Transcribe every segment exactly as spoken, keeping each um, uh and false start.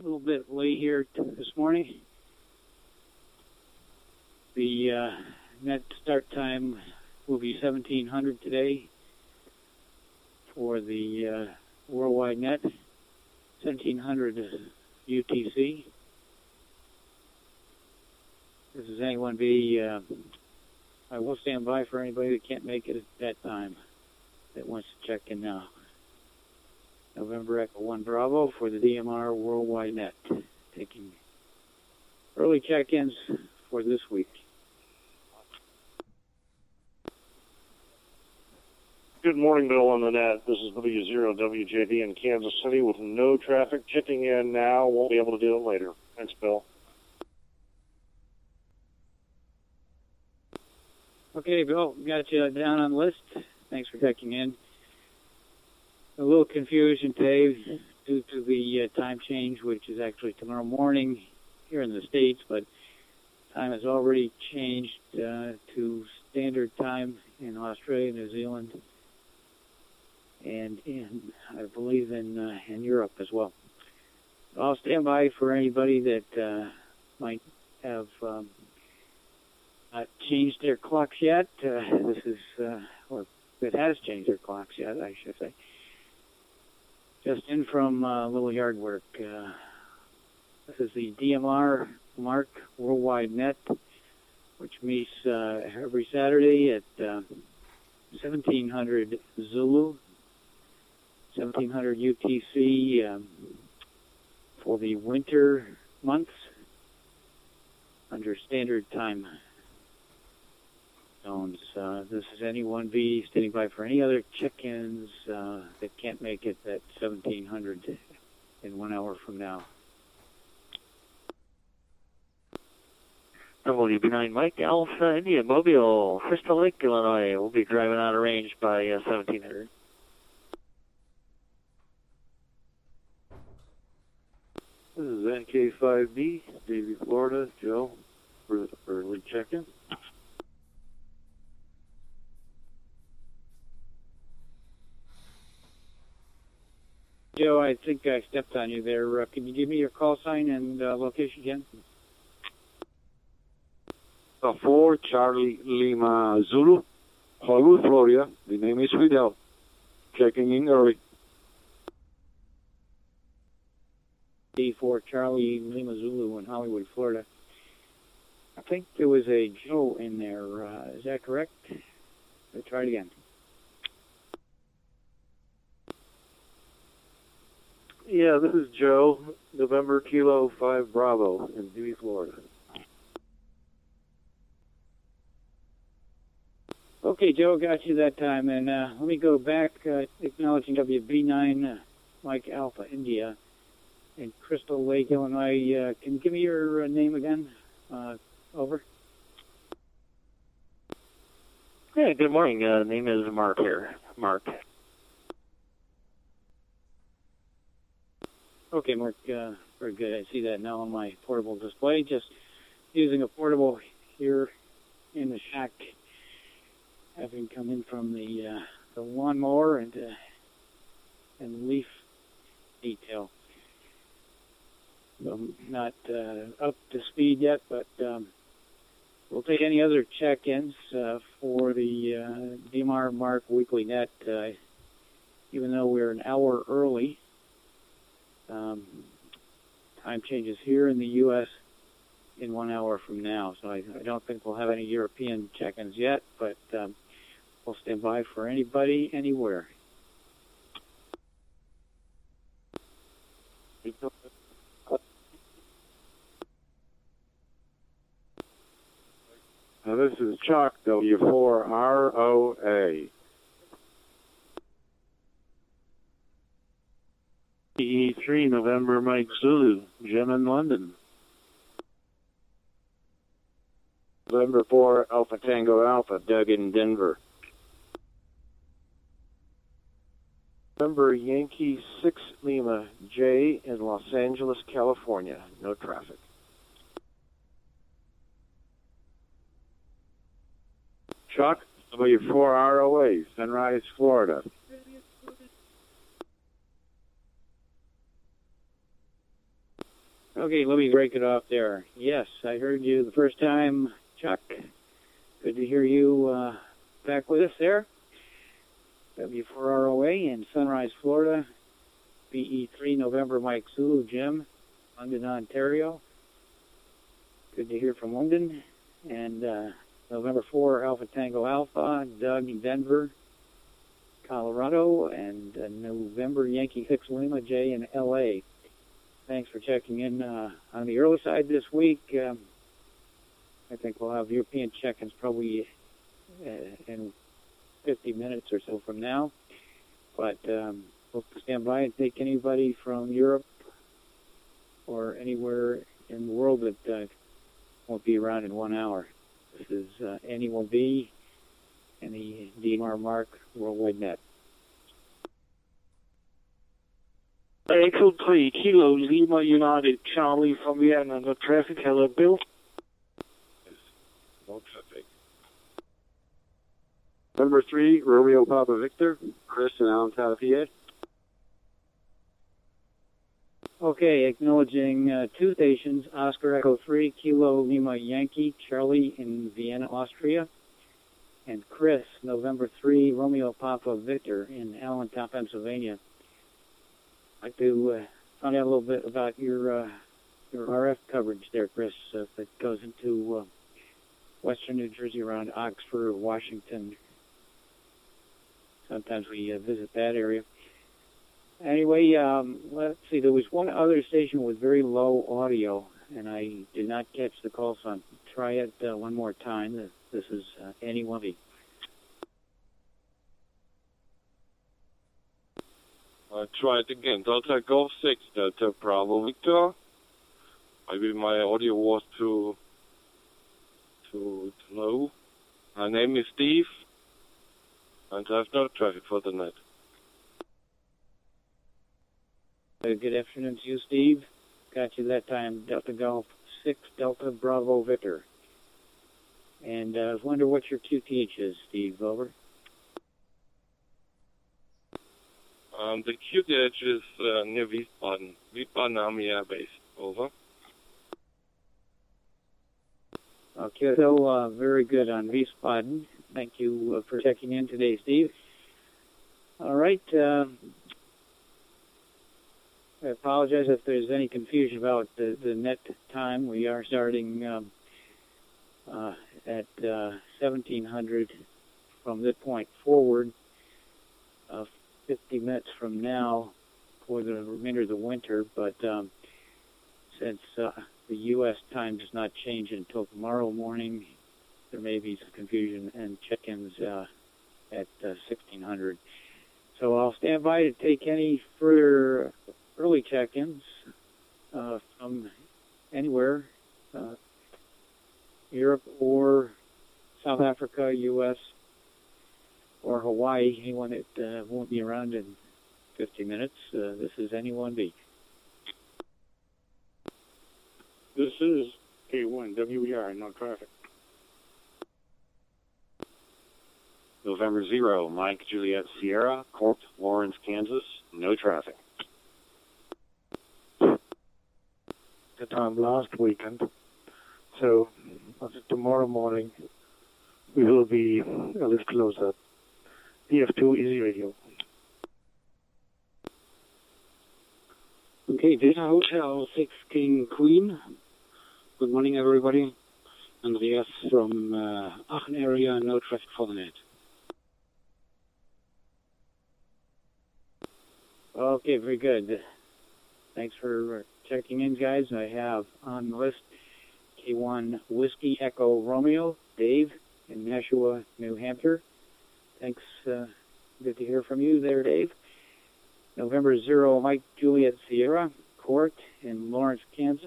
a little bit late here this morning. The uh, net start time will be seventeen hundred today for the uh, worldwide net, seventeen hundred U T C. This is N one B. Uh, I will stand by for anybody that can't make it at that time that wants to check in now. November Echo one Bravo for the D M R worldwide net, taking early check-ins for this week. Good morning, Bill on the net. This is W zero W J D in Kansas City with no traffic. Checking in now. Won't be able to do it later. Thanks, Bill. Okay, Bill, got you down on the list. Thanks for checking in. A little confusion today due to the uh, time change, which is actually tomorrow morning here in the States, but time has already changed uh, to standard time in Australia, New Zealand, and in, I believe, in uh, in Europe as well. I'll stand by for anybody that uh, might have um, not changed their clocks yet. Uh, this is, uh, or that has changed their clocks yet, I should say. Just in from uh, a little yard work. Uh, this is the D M R Mark Worldwide Net, which meets uh, every Saturday at uh, seventeen hundred Zulu, seventeen hundred U T C um, for the winter months under standard time zones. Uh, this is N one B standing by for any other check-ins uh, that can't make it at seventeen hundred in one hour from now. W B nine Mike Alpha India Mobile, Crystal Lake, Illinois. We'll be driving out of range by uh, seventeen hundred. This is N K five B, Davie, Florida. Joe, for the early check-in. Joe, I think I stepped on you there. Uh, can you give me your call sign and uh, location again? Uh, four Charlie Lima Zulu, Hollywood, Florida. The name is Fidel. Checking in early. D four Charlie Lima Zulu in Hollywood, Florida. I think there was a Joe in there. Uh, is that correct? Let's try it again. Yeah, this is Joe, November Kilo five Bravo in Dewey, Florida. Okay, Joe, got you that time. And uh, let me go back, uh, acknowledging W B nine uh, Mike Alpha India in Crystal Lake, Illinois. Uh, can you give me your uh, name again? Uh, over. Yeah, good morning. Uh, name is Mark here. Mark. Okay, Mark, uh, very good. I see that now on my portable display. Just using a portable here in the shack, having come in from the uh, the lawnmower and uh, and leaf detail. So not uh, up to speed yet, but um, we'll take any other check-ins uh, for the uh, D M R Mark Weekly Net, uh, even though we're an hour early. Um, time changes here in the U S in one hour from now, so I, I don't think we'll have any European check-ins yet, but um, we'll stand by for anybody, anywhere. Now this is Chuck, W four R O A. E three November Mike Zulu, Jim in London. November four Alpha Tango Alpha, Doug in Denver. November Yankee six Lima J in Los Angeles, California. No traffic. Chuck, W four R O A, Sunrise, Florida. Okay, let me break it off there. Yes, I heard you the first time, Chuck. Good to hear you uh, back with us there. W four R O A in Sunrise, Florida. B E three November Mike Zulu, Jim, London, Ontario. Good to hear from London. And uh, November four Alpha Tango Alpha, Doug in Denver, Colorado. And uh, November Yankee six Lima J in L A. Thanks for checking in uh, on the early side this week. Um, I think we'll have European check-ins probably uh, in fifty minutes or so from now. But um, we'll stand by and take anybody from Europe or anywhere in the world that uh, won't be around in one hour. This is uh, N E one B and the D M R Mark Worldwide Net. Echo three, Kilo Lima United, Charlie from Vienna, no traffic. Hello, Bill. No traffic. Number three, Romeo Papa Victor, Chris and Alan Talapier. Okay, acknowledging uh, two stations, Oscar Echo three, Kilo Lima Yankee, Charlie in Vienna, Austria, and Chris, November three, Romeo Papa Victor in Allentown, Pennsylvania. I'd like to uh, find out a little bit about your uh, your R F coverage there, Chris, uh, that goes into uh, western New Jersey around Oxford, Washington. Sometimes we uh, visit that area. Anyway, um, let's see. There was one other station with very low audio, and I did not catch the call, so I'll try it uh, one more time. This is uh, N E one B. I try it again. Delta Golf six, Delta Bravo Victor. Maybe my audio was too, too, too low. My name is Steve, and I have no traffic for the net. Uh, good afternoon to you, Steve. Got you that time, Delta Golf six, Delta Bravo Victor. And uh, I was wondering what your Q T H is, Steve. Over. Um, the Q T H is uh, near Wiesbaden, Wiesbaden Army Air Base. Over. Okay, so uh, very good on Wiesbaden. Thank you uh, for checking in today, Steve. All right. Uh, I apologize if there's any confusion about the, the net time. We are starting um, uh, at uh, seventeen hundred from this point forward. Uh, fifty minutes from now for the remainder of the winter, but um, since uh, the U S time does not change until tomorrow morning, there may be some confusion and check-ins uh, at uh, sixteen hundred. So I'll stand by to take any further early check-ins uh, from anywhere, uh, Europe or South Africa, U S, or Hawaii. Anyone that uh, won't be around in fifty minutes. Uh, this is N E one B. This is K one W E R, no traffic. November zero, Mike Juliet Sierra, Corp, Lawrence, Kansas, no traffic. The time last weekend, so after tomorrow morning we will be a little closer. D F two Easy Radio. Okay, Delta Hotel six King Queen. Good morning, everybody. Andreas from uh, Aachen area, no traffic for the net. Okay, very good. Thanks for checking in, guys. I have on the list K one Whiskey Echo Romeo, Dave in Nashua, New Hampshire. Thanks. Uh, good to hear from you there, Dave. November zero, Mike Juliet Sierra, Court in Lawrence, Kansas.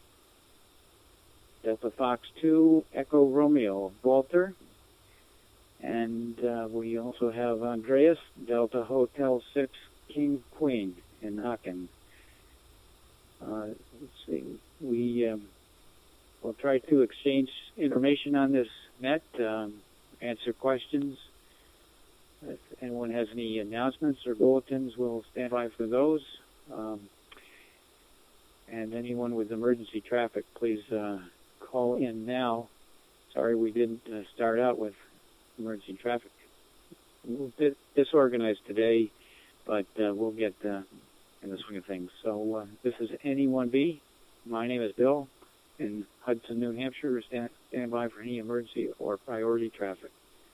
Delta Fox two, Echo Romeo, Walter. And uh, we also have Andreas, Delta Hotel six, King Queen in Aachen. Uh, let's see. We um, will try to exchange information on this net, um, answer questions. If anyone has any announcements or bulletins, we'll stand by for those. Um, and anyone with emergency traffic, please uh, call in now. Sorry we didn't uh, start out with emergency traffic. A little bit disorganized today, but uh, we'll get uh, in the swing of things. So uh, this is N E one B. My name is Bill in Hudson, New Hampshire. Stand, stand by for any emergency or priority traffic.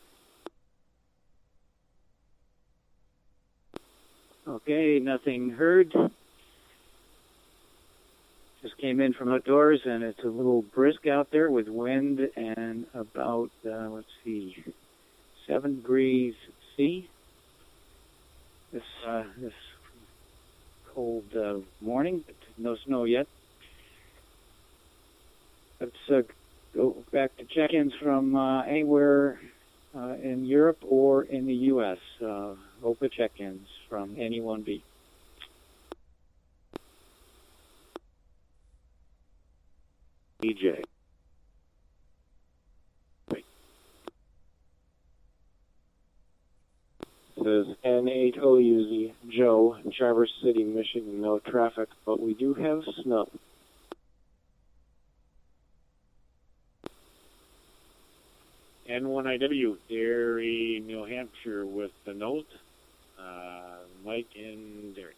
Okay, nothing heard. Just came in from outdoors, and it's a little brisk out there with wind and about, uh, let's see, seven degrees C. This uh, this cold uh, morning, but no snow yet. Let's uh, go back to check-ins from uh, anywhere uh, in Europe or in the U S Uh, O P A check-ins from N E one B. E J. Says N eight O U Z, Joe, Traverse City, Michigan, no traffic, but we do have snow. N one I W, Derry, New Hampshire, with the note. Uh, Mike in Derry.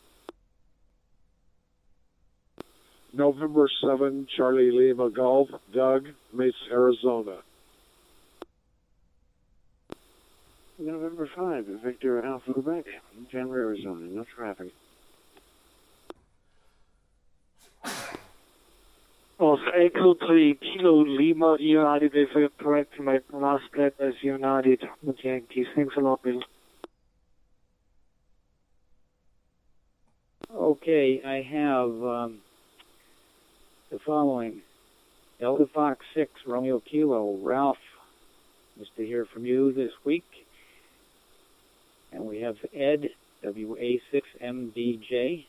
November seventh, Charlie Lima Golf, Doug, Mesa, Arizona. November fifth, Victor Alpha Quebec, Denver, Arizona, no traffic. Of Echo three, Kilo Lima, United, if I'm correct, my last plate is United with Yankees. Thanks a lot, Bill. Okay, I have um, the following. Delta Fox six, Romeo Kilo, Ralph, nice to hear from you this week. And we have Ed, W A six M D J,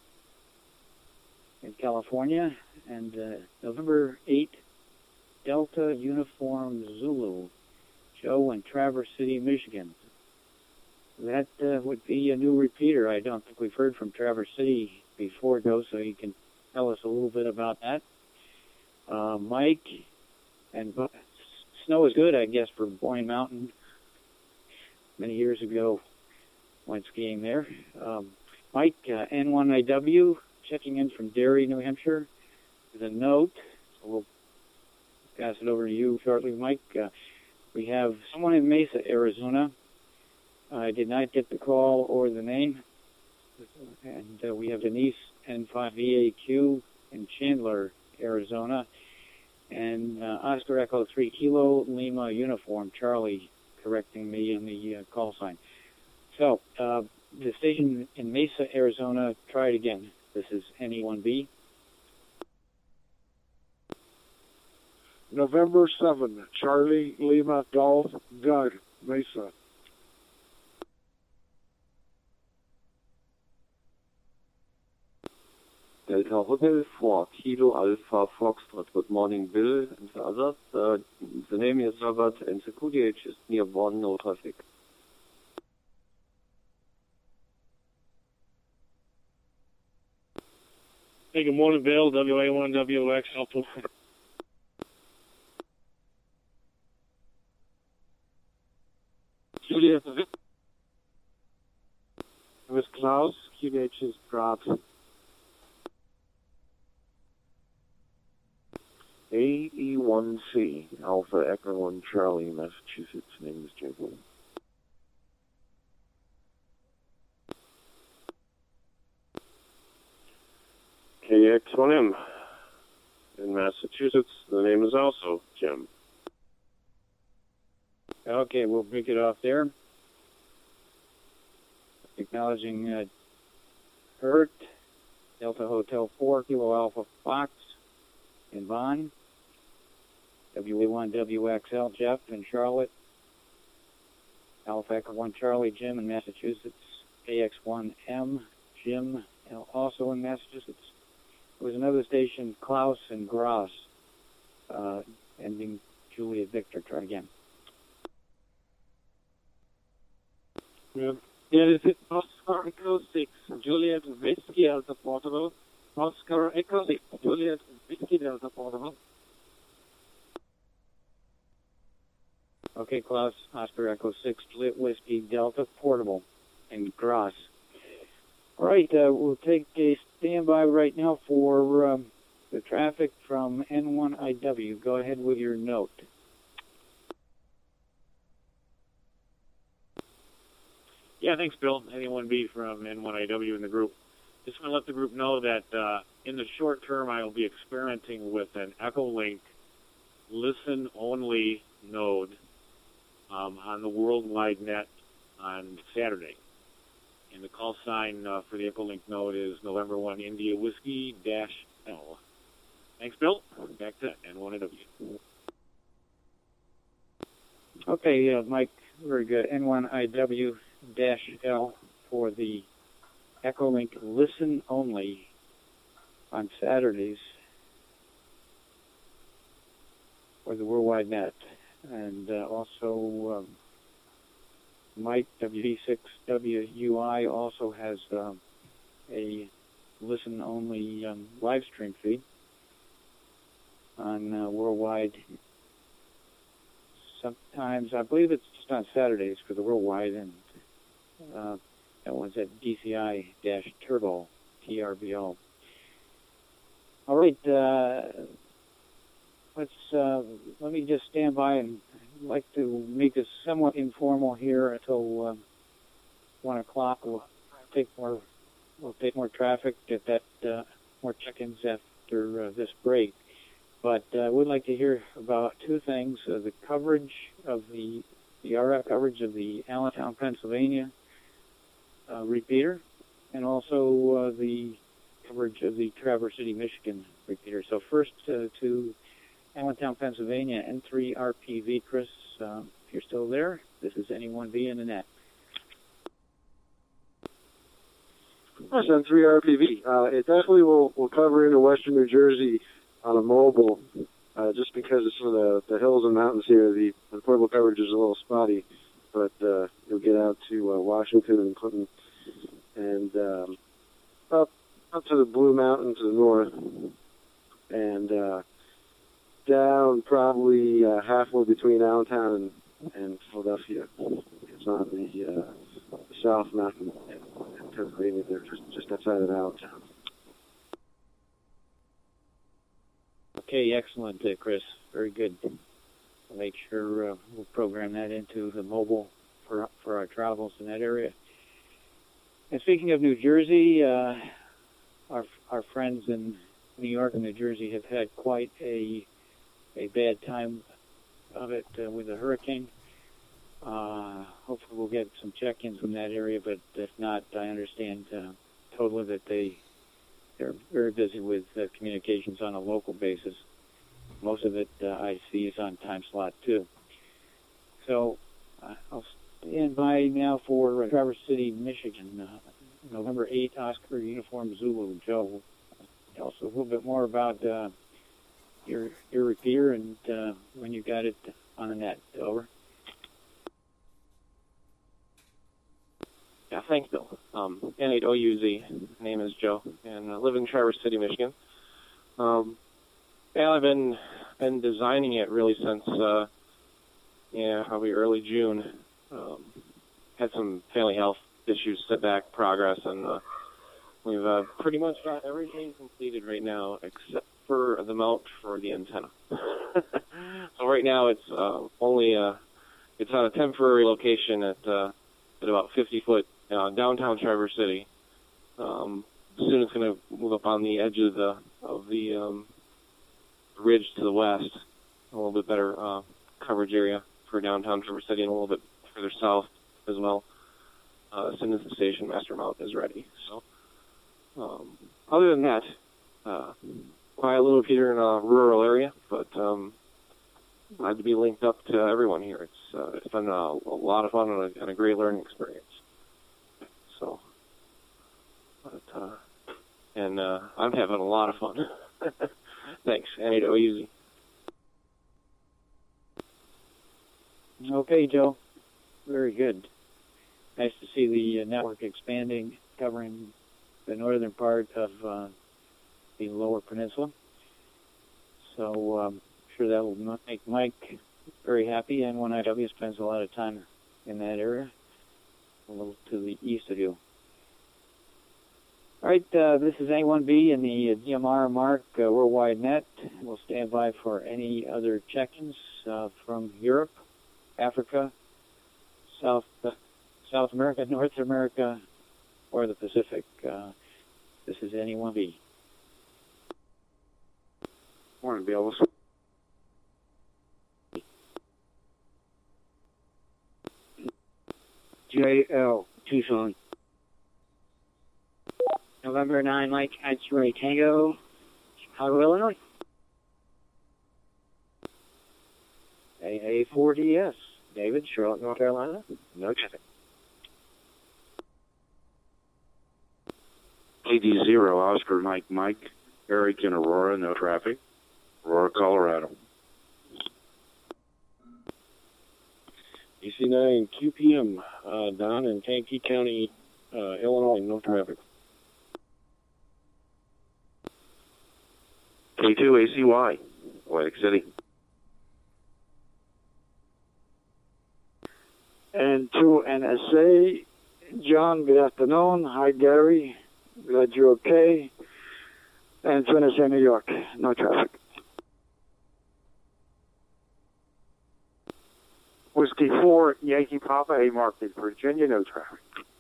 in California. And uh, November eighth, Delta Uniform Zulu, Joe in Traverse City, Michigan. That uh, would be a new repeater. I don't think we've heard from Traverse City before, Joe, so you can tell us a little bit about that. Uh, Mike, and uh, snow is good, I guess, for Boyne Mountain. Many years ago, went skiing there. Um, Mike, uh, N one I W, checking in from Derry, New Hampshire, with a note. So we'll pass it over to you shortly, Mike. Uh, we have someone in Mesa, Arizona. I did not get the call or the name. And uh, we have Denise, N five V A Q, in Chandler, Arizona. And uh, Oscar Echo three Kilo Lima Uniform, Charlie, correcting me on the uh, call sign. So, uh, the station in Mesa, Arizona, try it again. This is N E one B. November seventh, Charlie Lima Golf, Doug, Mesa. Delta Hotel four, Kilo Alpha Foxtrot. Good morning, Bill and the others. Uh, the name is Robert and the Q D H is near Bonn, no traffic. Hey, good morning, Bill, W A one W X Alpha. Juliet, with Klaus, Q D H is Prague. A E one C, Alpha Echo one Charlie, Massachusetts. Name is Jacob. K X one M in Massachusetts. The name is also Jim. Okay, we'll pick it off there. Acknowledging uh, Hurt, Delta Hotel four, Kilo Alpha Fox in Bonn. W A one W X L, Jeff in Charlotte. Alpha Echo one Charlie, Jim in Massachusetts. A X one M, Jim, also in Massachusetts. There was another station, Klaus and Gross, uh, ending Juliet Victor. Try again. Yeah, this is Oscar Echo six, Juliet Whiskey Alpha Portable, Oscar Echo six, Juliet Whiskey Delta portable. Okay, Klaus, Oscar Echo six, Juliet Whiskey Delta portable in Graz. All right, uh, we'll take a standby right now for um, the traffic from N one I W. Go ahead with your note. Yeah, thanks, Bill. N one B from N one I W in the group. Just want to let the group know that uh, in the short term, I will be experimenting with an Echolink listen-only node um, on the worldwide net on Saturday. And the call sign uh, for the Echolink node is November one India Whiskey dash L. Thanks, Bill. Back to N one I W. Okay, uh, Mike, very good. N one I W dash L for the Echolink listen only on Saturdays for the worldwide net. And uh, also um, Mike W V six W U I also has um, a listen only um, live stream feed on uh, worldwide. Sometimes, I believe it's just on Saturdays for the worldwide, and uh, that one's at D C I-Turbo, T R B O. All right, uh, let's uh, let me just stand by, and I'd like to make this somewhat informal here until um, one o'clock. We'll take more, we'll take more traffic, get that uh, more check-ins after uh, this break. But uh, I would like to hear about two things: uh, the coverage of the the R F coverage of the Allentown, Pennsylvania uh, repeater, and also uh, the coverage of the Traverse City, Michigan repeater. So first uh, to Allentown, Pennsylvania, N three R P V. Chris, uh, if you're still there, this is N one B in the net. Yes, N three R P V. Uh, it definitely will, will cover into western New Jersey on a mobile, uh, just because of some of the, the hills and mountains here. The, the portable coverage is a little spotty, but uh, you'll get out to uh, Washington and Clinton and um, up up to the Blue Mountain to the north, and uh, down probably uh, halfway between Allentown and, and Philadelphia. It's on the, uh, the South Mountain in Pennsylvania. They're just, just outside of Allentown. Okay, excellent, uh, Chris. Very good. We'll make sure uh, we'll program that into the mobile for for our travels in that area. And speaking of New Jersey, uh, our our friends in New York and New Jersey have had quite a a bad time of it uh, with the hurricane. Uh, hopefully, we'll get some check-ins from that area. But if not, I understand uh, totally that they. They're very busy with uh, communications on a local basis. Most of it uh, I see is on time slot too. So uh, I'll stand by now for uh, Traverse City, Michigan, uh, November eighth, Oscar Uniform Zulu. Joe, tell us a little bit more about uh, your your repeater and uh, when you got it on the net. Over. Yeah, thanks, Bill. Um, N eight O U Z. Name is Joe, and I live in Traverse City, Michigan. Um, yeah, I've been been designing it really since uh, yeah, probably early June. Um, had some family health issues set back progress, and uh, we've uh, pretty much got everything completed right now except for the mount for the antenna. So right now it's uh, only uh, it's on a temporary location at uh, at about fifty foot. Uh, downtown Traverse City. Um, soon it's going to move up on the edge of the of the um, ridge to the west, a little bit better uh, coverage area for downtown Traverse City, and a little bit further south as well. Uh, as soon as the station master mount is ready. So, um, other than that, uh, quiet little Peter in a rural area, but um, glad to be linked up to everyone here. It's uh, it's been a, a lot of fun and a, and a great learning experience. So, but, uh, and uh, I'm having a lot of fun. Thanks, N eight O U Z. Okay, Joe. Very good. Nice to see the uh, network expanding, covering the northern part of uh, the Lower Peninsula. So um, I'm sure that will make Mike very happy, and one I W spends a lot of time in that area, a little to the east of you. All right, uh, this is A one B in the uh, D M R Mark uh, Worldwide Net. We'll stand by for any other check-ins uh, from Europe, Africa, South uh, South America, North America, or the Pacific. Uh, this is N E one B. Morning, Bill. J L, Tucson. November nine, Mike X-Ray Tango, Chicago, Illinois. A A four D S, David, Charlotte, North Carolina. No traffic. A D zero, Oscar Mike Mike, Eric in Aurora, no traffic. Aurora, Colorado. A C nine Q P M, uh, Don in Kankakee County, uh, Illinois, no traffic. K two A C Y, Atlantic City. And to N S A, John, good afternoon. Hi, Gary. Glad you're okay. And to N S A, New York, no traffic. Whiskey four, Yankee Papa, A Market, Virginia, no traffic.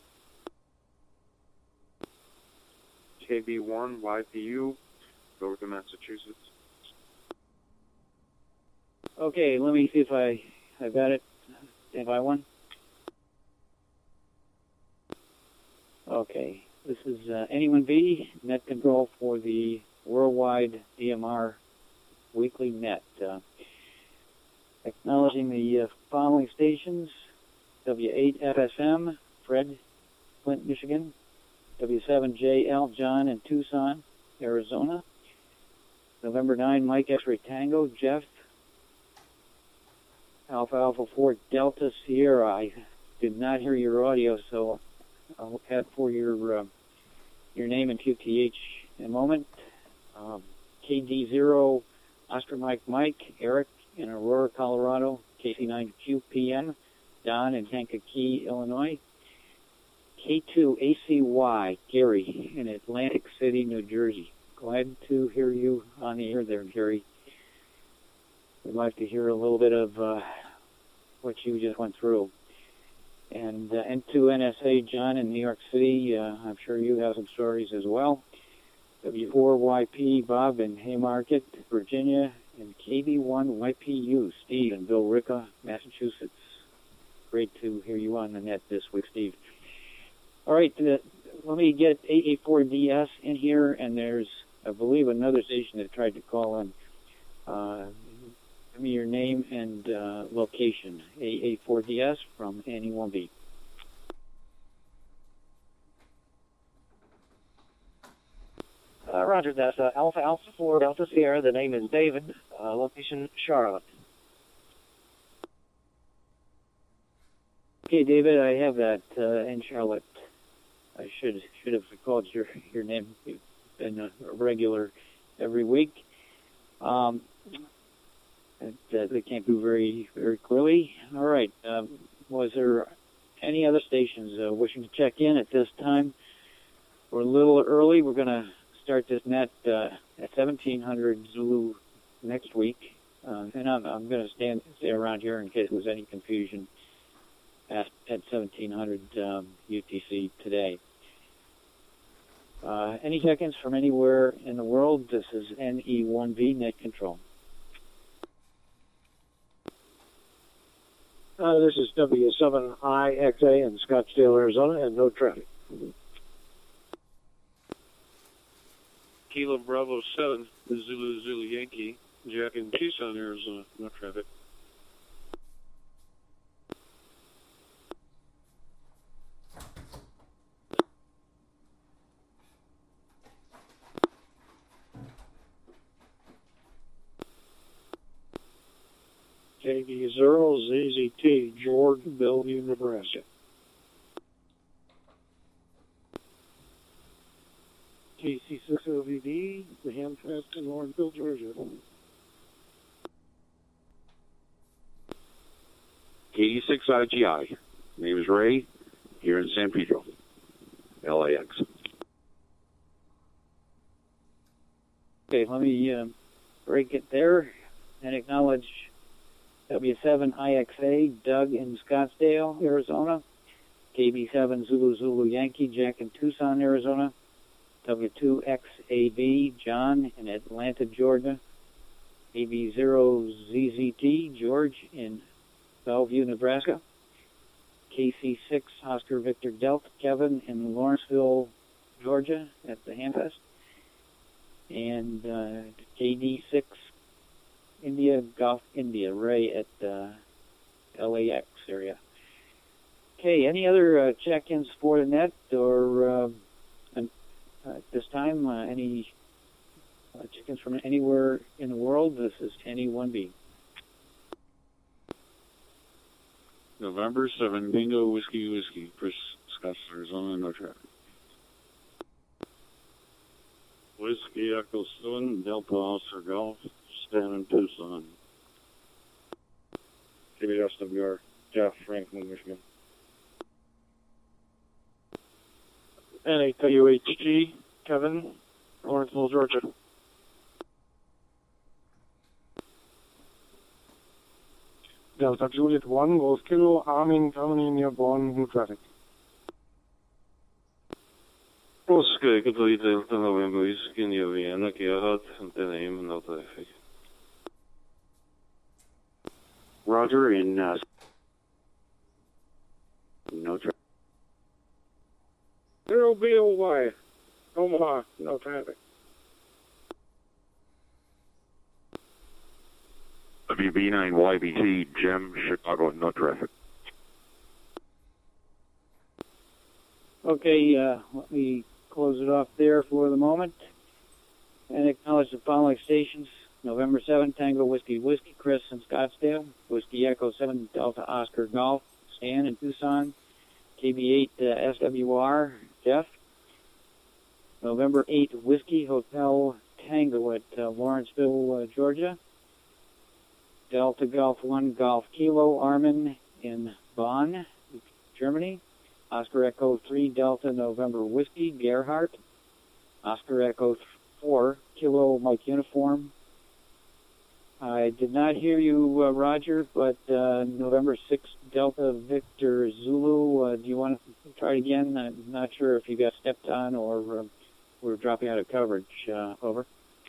K B one, Y P U, over to Massachusetts. Okay, let me see if I I got it. Stand by one. Okay, this is uh, N E one B, net control for the worldwide D M R weekly net. Uh, acknowledging the uh, following stations: W eight F S M, Fred, Flint, Michigan; W seven J L, John in Tucson, Arizona; November nine, Mike X-Ray Tango, Jeff; Alpha Alpha four Delta Sierra. I did not hear your audio, so I'll add for your uh, your name and Q T H in a moment. Um, K D zero Oscar Mike Mike, Eric in Aurora, Colorado; K C nine Q P N, Don in Kankakee, Illinois; K two A C Y, Gary in Atlantic City, New Jersey. Glad to hear you on the air there, Gary. We'd like to hear a little bit of uh, what you just went through. And uh, N two N S A, John in New York City. Uh, I'm sure you have some stories as well. W four Y P, Bob in Haymarket, Virginia. And K B one Y P U, Steve in Billerica, Massachusetts. Great to hear you on the net this week, Steve. All right, uh, let me get A A four D S in here, and there's, I believe, another station that tried to call in. Uh, give me your name and uh, location. A A four D S from N E one B. Uh, Roger, that's uh, Alpha Alpha four Delta Sierra. The name is David. Uh, location Charlotte. Okay, David, I have that uh, in Charlotte. I should should have recalled your your name. You've been a regular every week. Um, that they can't do very very clearly. All right. Um, was there any other stations uh, wishing to check in at this time? We're a little early. We're going to start this net uh, at seventeen hundred Zulu next week, uh, and I'm I'm going to stand stay around here in case there's any confusion at at seventeen hundred um, U T C today. Uh, any check-ins from anywhere in the world? This is N E one B Net Control. Uh, this is W seven I X A in Scottsdale, Arizona, and no traffic. Kilo Bravo seven, Zulu Zulu Yankee, Jack in Tucson, Arizona, no traffic. J D zero Z Z T, George, Bellevue, Nebraska. K C six O V D, the Hamfest in Lawrenceville, Georgia. K D six I G I. Name is Ray, here in San Pedro, L A X. Okay, let me uh, break it there and acknowledge W seven I X A, Doug in Scottsdale, Arizona. K B seven Zulu Zulu Yankee, Jack in Tucson, Arizona. W two X A B, John in Atlanta, Georgia. A B zero Z Z T, George in Bellevue, Nebraska. K C six Oscar Victor Delta, Kevin in Lawrenceville, Georgia at the Hamfest. And uh, K D six India Golf India, Ray at uh, L A X area. Okay, any other uh, check-ins for the net or uh, and, uh, at this time, uh, any uh, check-ins from anywhere in the world? This is Tanny one B. November seventh, Bingo Whiskey Whiskey, Chris, Scotts, Arizona, no traffic. Whiskey Echo seven, Delta Oscar Golf, Stan in Tucson. K B S W R, Jeff, Franklin, Michigan. N A W H G, Kevin, Lawrenceville, Georgia. Delta Juliet one, Golf Kilo, Armin, Germany, near Bonn, no traffic. Oscar, Italy, Delta November, Whiskey, near Vienna, Gerhard, and the name, no traffic. Roger in uh, no traffic. Zero B O Y, Omaha, no traffic. W B nine Y B T, Jim, Chicago, no traffic. Okay, uh, let me close it off there for the moment and acknowledge the following stations. November seventh, Tango Whiskey Whiskey, Chris in Scottsdale. Whiskey Echo seven, Delta Oscar Golf, Stan in Tucson. K B eight, uh, S W R, Jeff. November eighth, Whiskey Hotel Tango at uh, Lawrenceville, uh, Georgia. Delta Golf one, Golf Kilo, Armin in Bonn, Germany. Oscar Echo three, Delta November Whiskey, Gerhardt. Oscar Echo four, Kilo Mike Uniform. I did not hear you, uh, Roger, but uh, November sixth, Delta Victor Zulu. Uh, do you want to try it again? I'm not sure if you got stepped on or uh, we're dropping out of coverage. Uh, over.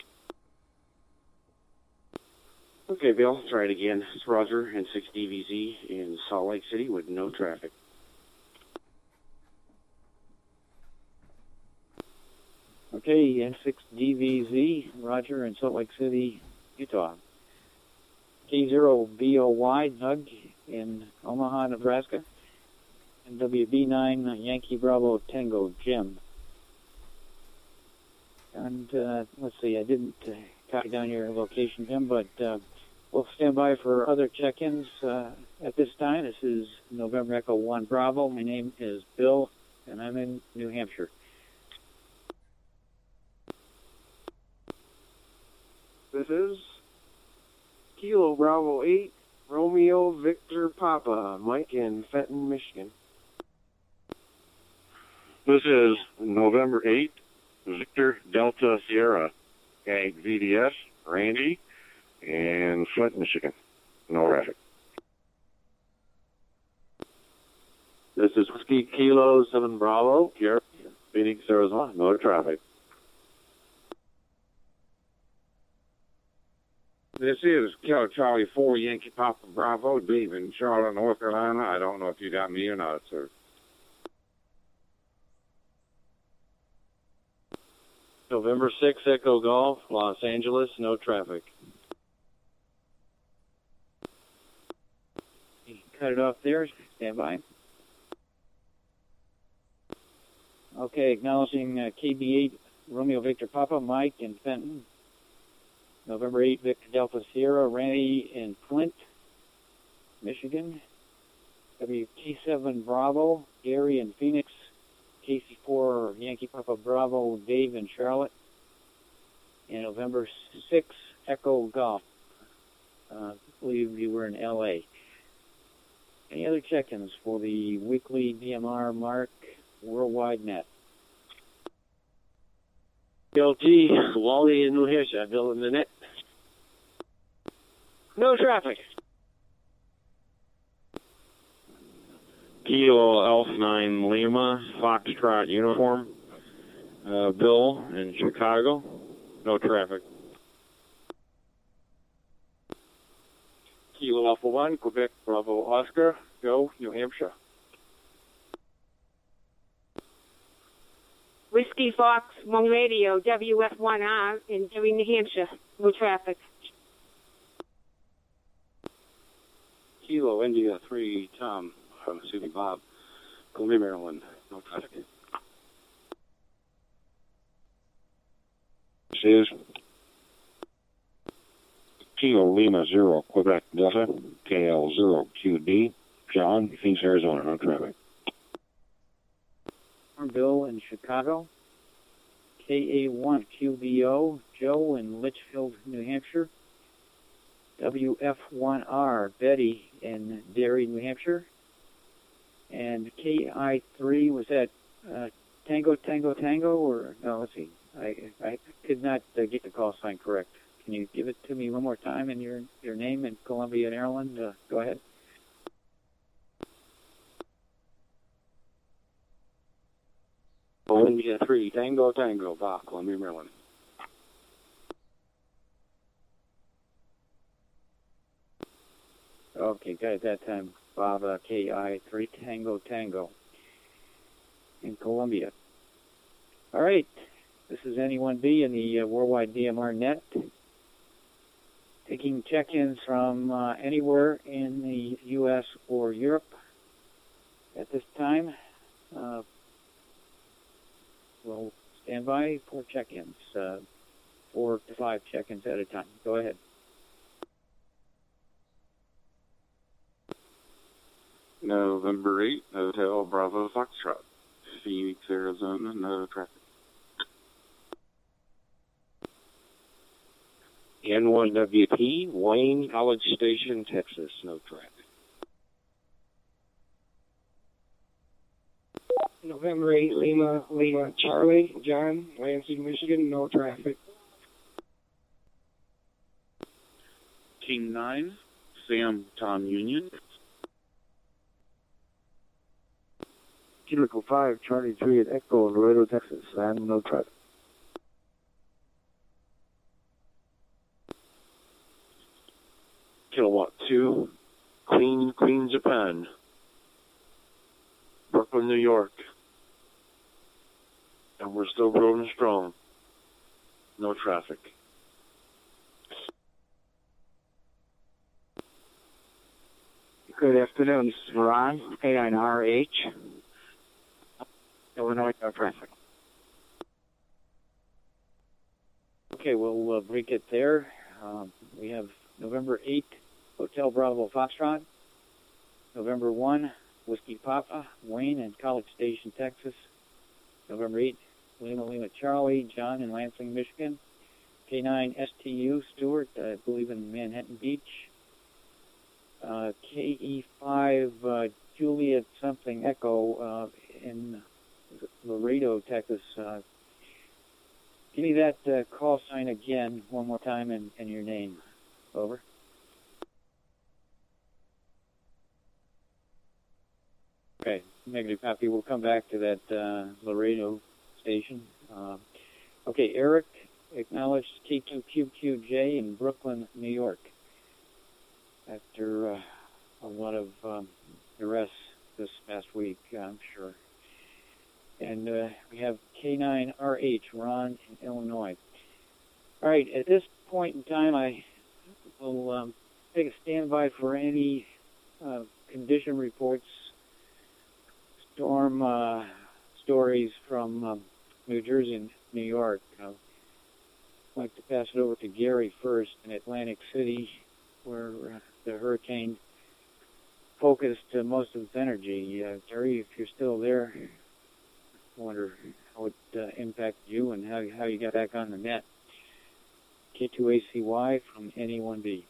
Okay, Bill, try it again. It's Roger, N six D V Z in Salt Lake City with no traffic. Okay, N six D V Z, Roger, in Salt Lake City, Utah. K zero B O Y, Doug, in Omaha, Nebraska. And W B nine, Yankee Bravo Tango, Jim. And uh, let's see, I didn't uh, copy down your location, Jim, but uh, we'll stand by for other check-ins uh, at this time. This is November Echo one Bravo. My name is Bill, and I'm in New Hampshire. This is Kilo Bravo eight, Romeo Victor Papa, Mike in Fenton, Michigan. This is November eighth, Victor Delta Sierra, okay, V D S, Randy, in Flint, Michigan. No traffic. This is Whiskey Kilo seven Bravo, Gary, Phoenix, Arizona. No traffic. This is Kilo Charlie four, Yankee Papa Bravo, Dave in Charlotte, North Carolina. I don't know if you got me or not, sir. November sixth, Echo Golf, Los Angeles, no traffic. Cut it off there. Stand by. Okay, acknowledging uh, K B eight, Romeo Victor Papa, Mike in Fenton. November eighth, Victor Delta Sierra, Randy in Flint, Michigan. W K seven Bravo, Gary in Phoenix. K C four, Yankee Papa Bravo, Dave in Charlotte. and November sixth, Echo Golf. Uh, I believe you were in L A. Any other check-ins for the weekly D M R Mark Worldwide Net? L T, Wally in New Hampshire, Bill in the net. No traffic. Kilo Alpha nine Lima, Foxtrot uniform. Uh, Bill in Chicago. No traffic. Kilo Alpha one, Quebec Bravo Oscar, go, New Hampshire. Whiskey Fox, One Radio, W F one R in Derry, New Hampshire. No traffic. Kilo India three, Tom, uh, excuse me, Bob, Columbia, Maryland. No traffic. This is Kilo Lima zero, Quebec Delta, K L zero Q D, John, Phoenix, Arizona. No traffic. Bill in Chicago. K A one Q B O, Joe in Litchfield, New Hampshire. W F one R, Betty in Derry, New Hampshire. And K I three, was that uh, Tango, Tango, Tango? Or, no, let's see. I, I could not uh, get the call sign correct. Can you give it to me one more time in your, your name and Columbia, Maryland? Uh, go ahead. India three, Tango, Tango, Bob, Columbia, Maryland. Okay, got it that time. Bob, uh, K I three, Tango, Tango in Columbia. All right. This is N E one B in the uh, Worldwide D M R Net. Taking check-ins from uh, anywhere in the U S or Europe at this time. Uh, we'll stand by for check-ins, uh, four to five check-ins at a time. Go ahead. November eighth, Hotel Bravo Foxtrot, Phoenix, Arizona, no traffic. N one W P, Wayne, College Station, Texas, no traffic. November eighth, Lima, Lima, Charlie, John, Lansing, Michigan, no traffic. King nine, Sam, Tom Union. Kilo five, Charlie three at Echo in Laredo, Texas, and no traffic. Kilowatt two, Queen, Queen, Japan. Brooklyn, New York. And we're still growing strong. No traffic. Good afternoon. This is Ron, A nine R H. Illinois, no traffic. Okay, we'll uh, break it there. Um, we have November eighth, Hotel Bravo Foxtrot. November first, Whiskey Papa, Wayne in College Station, Texas. November eighth, Lima Lima Charlie, John in Lansing, Michigan. K nine S T U, Stewart, I believe in Manhattan Beach. Uh, K E five, uh, Juliet something Echo uh, in Laredo, Texas. Uh, give me that uh, call sign again one more time and, and your name. Over. Okay, negative copy. We'll come back to that uh, Laredo station. Uh, okay, Eric acknowledged K two Q Q J in Brooklyn, New York. After uh, a lot of um, arrests this past week, I'm sure. And uh, we have K nine R H, Ron in Illinois. All right, at this point in time, I will um, take a standby for any uh, condition reports, storm uh, stories from um, New Jersey and New York. I'd like to pass it over to Gary first in Atlantic City, where uh, the hurricane focused uh, most of its energy. Uh, Gary, if you're still there, I wonder how it uh, impacted you and how, how you got back on the net. K two A C Y from N E one B.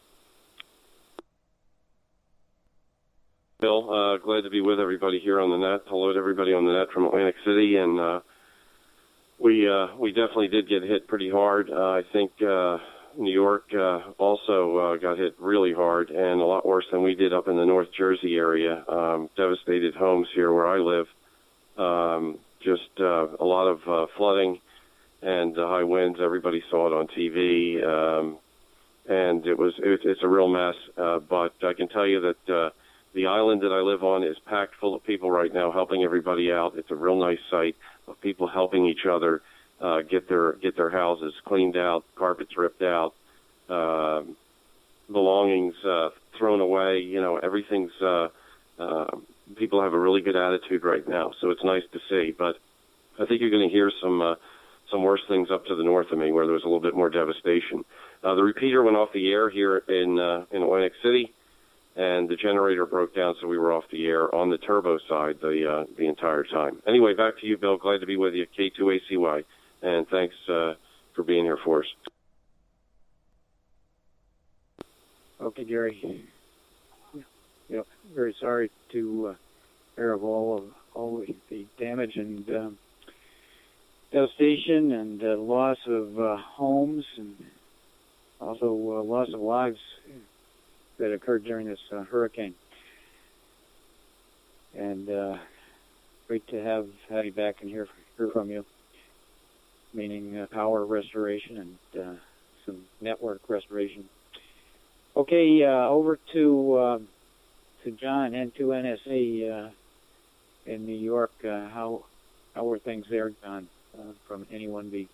Bill, uh, glad to be with everybody here on the net. Hello to everybody on the net from Atlantic City, and uh, we uh, we definitely did get hit pretty hard. Uh, I think uh, New York uh, also uh, got hit really hard, and a lot worse than we did up in the North Jersey area. Um, devastated homes here where I live. Um, just uh, a lot of uh, flooding and uh, high winds. Everybody saw it on T V, um, and it was it, it's a real mess. Uh, but I can tell you that. Uh, The island that I live on is packed full of people right now, helping everybody out. It's a real nice sight of people helping each other uh, get their get their houses cleaned out, carpets ripped out, uh, belongings uh, thrown away. You know, everything's. Uh, uh, people have a really good attitude right now, so it's nice to see. But I think you're going to hear some uh, some worse things up to the north of me, where there was a little bit more devastation. Uh, the repeater went off the air here in uh, in Atlantic City. And the generator broke down, so we were off the air on the turbo side the uh, the entire time. Anyway, back to you, Bill. Glad to be with you, K two A C Y, and thanks uh, for being here for us. Okay, Gary. Yeah, very sorry to uh, hear of all of all the damage and um, devastation and uh, loss of uh, homes and also uh, loss of lives that occurred during this uh, hurricane. And uh, great to have, have you back and hear, hear from you, meaning uh, power restoration and uh, some network restoration. Okay, uh, over to uh, to John, N two N S A uh, in New York. Uh, how how were things there, John, uh, from N E one B?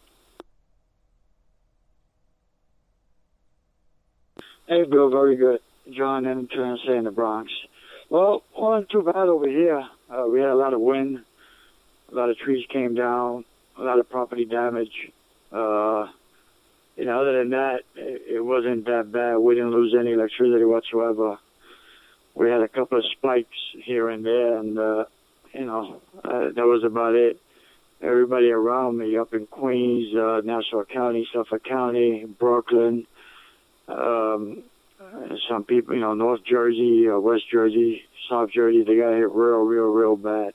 Hey, Bill, very good. John, N two N S A in the Bronx. Well, wasn't too bad over here. Uh, we had a lot of wind. A lot of trees came down. A lot of property damage. Uh, you know, other than that, it, it wasn't that bad. We didn't lose any electricity whatsoever. We had a couple of spikes here and there, and, uh, you know, uh, that was about it. Everybody around me up in Queens, uh, Nassau County, Suffolk County, Brooklyn, Um, some people, you know, North Jersey, uh, West Jersey, South Jersey, they got hit real, real, real bad.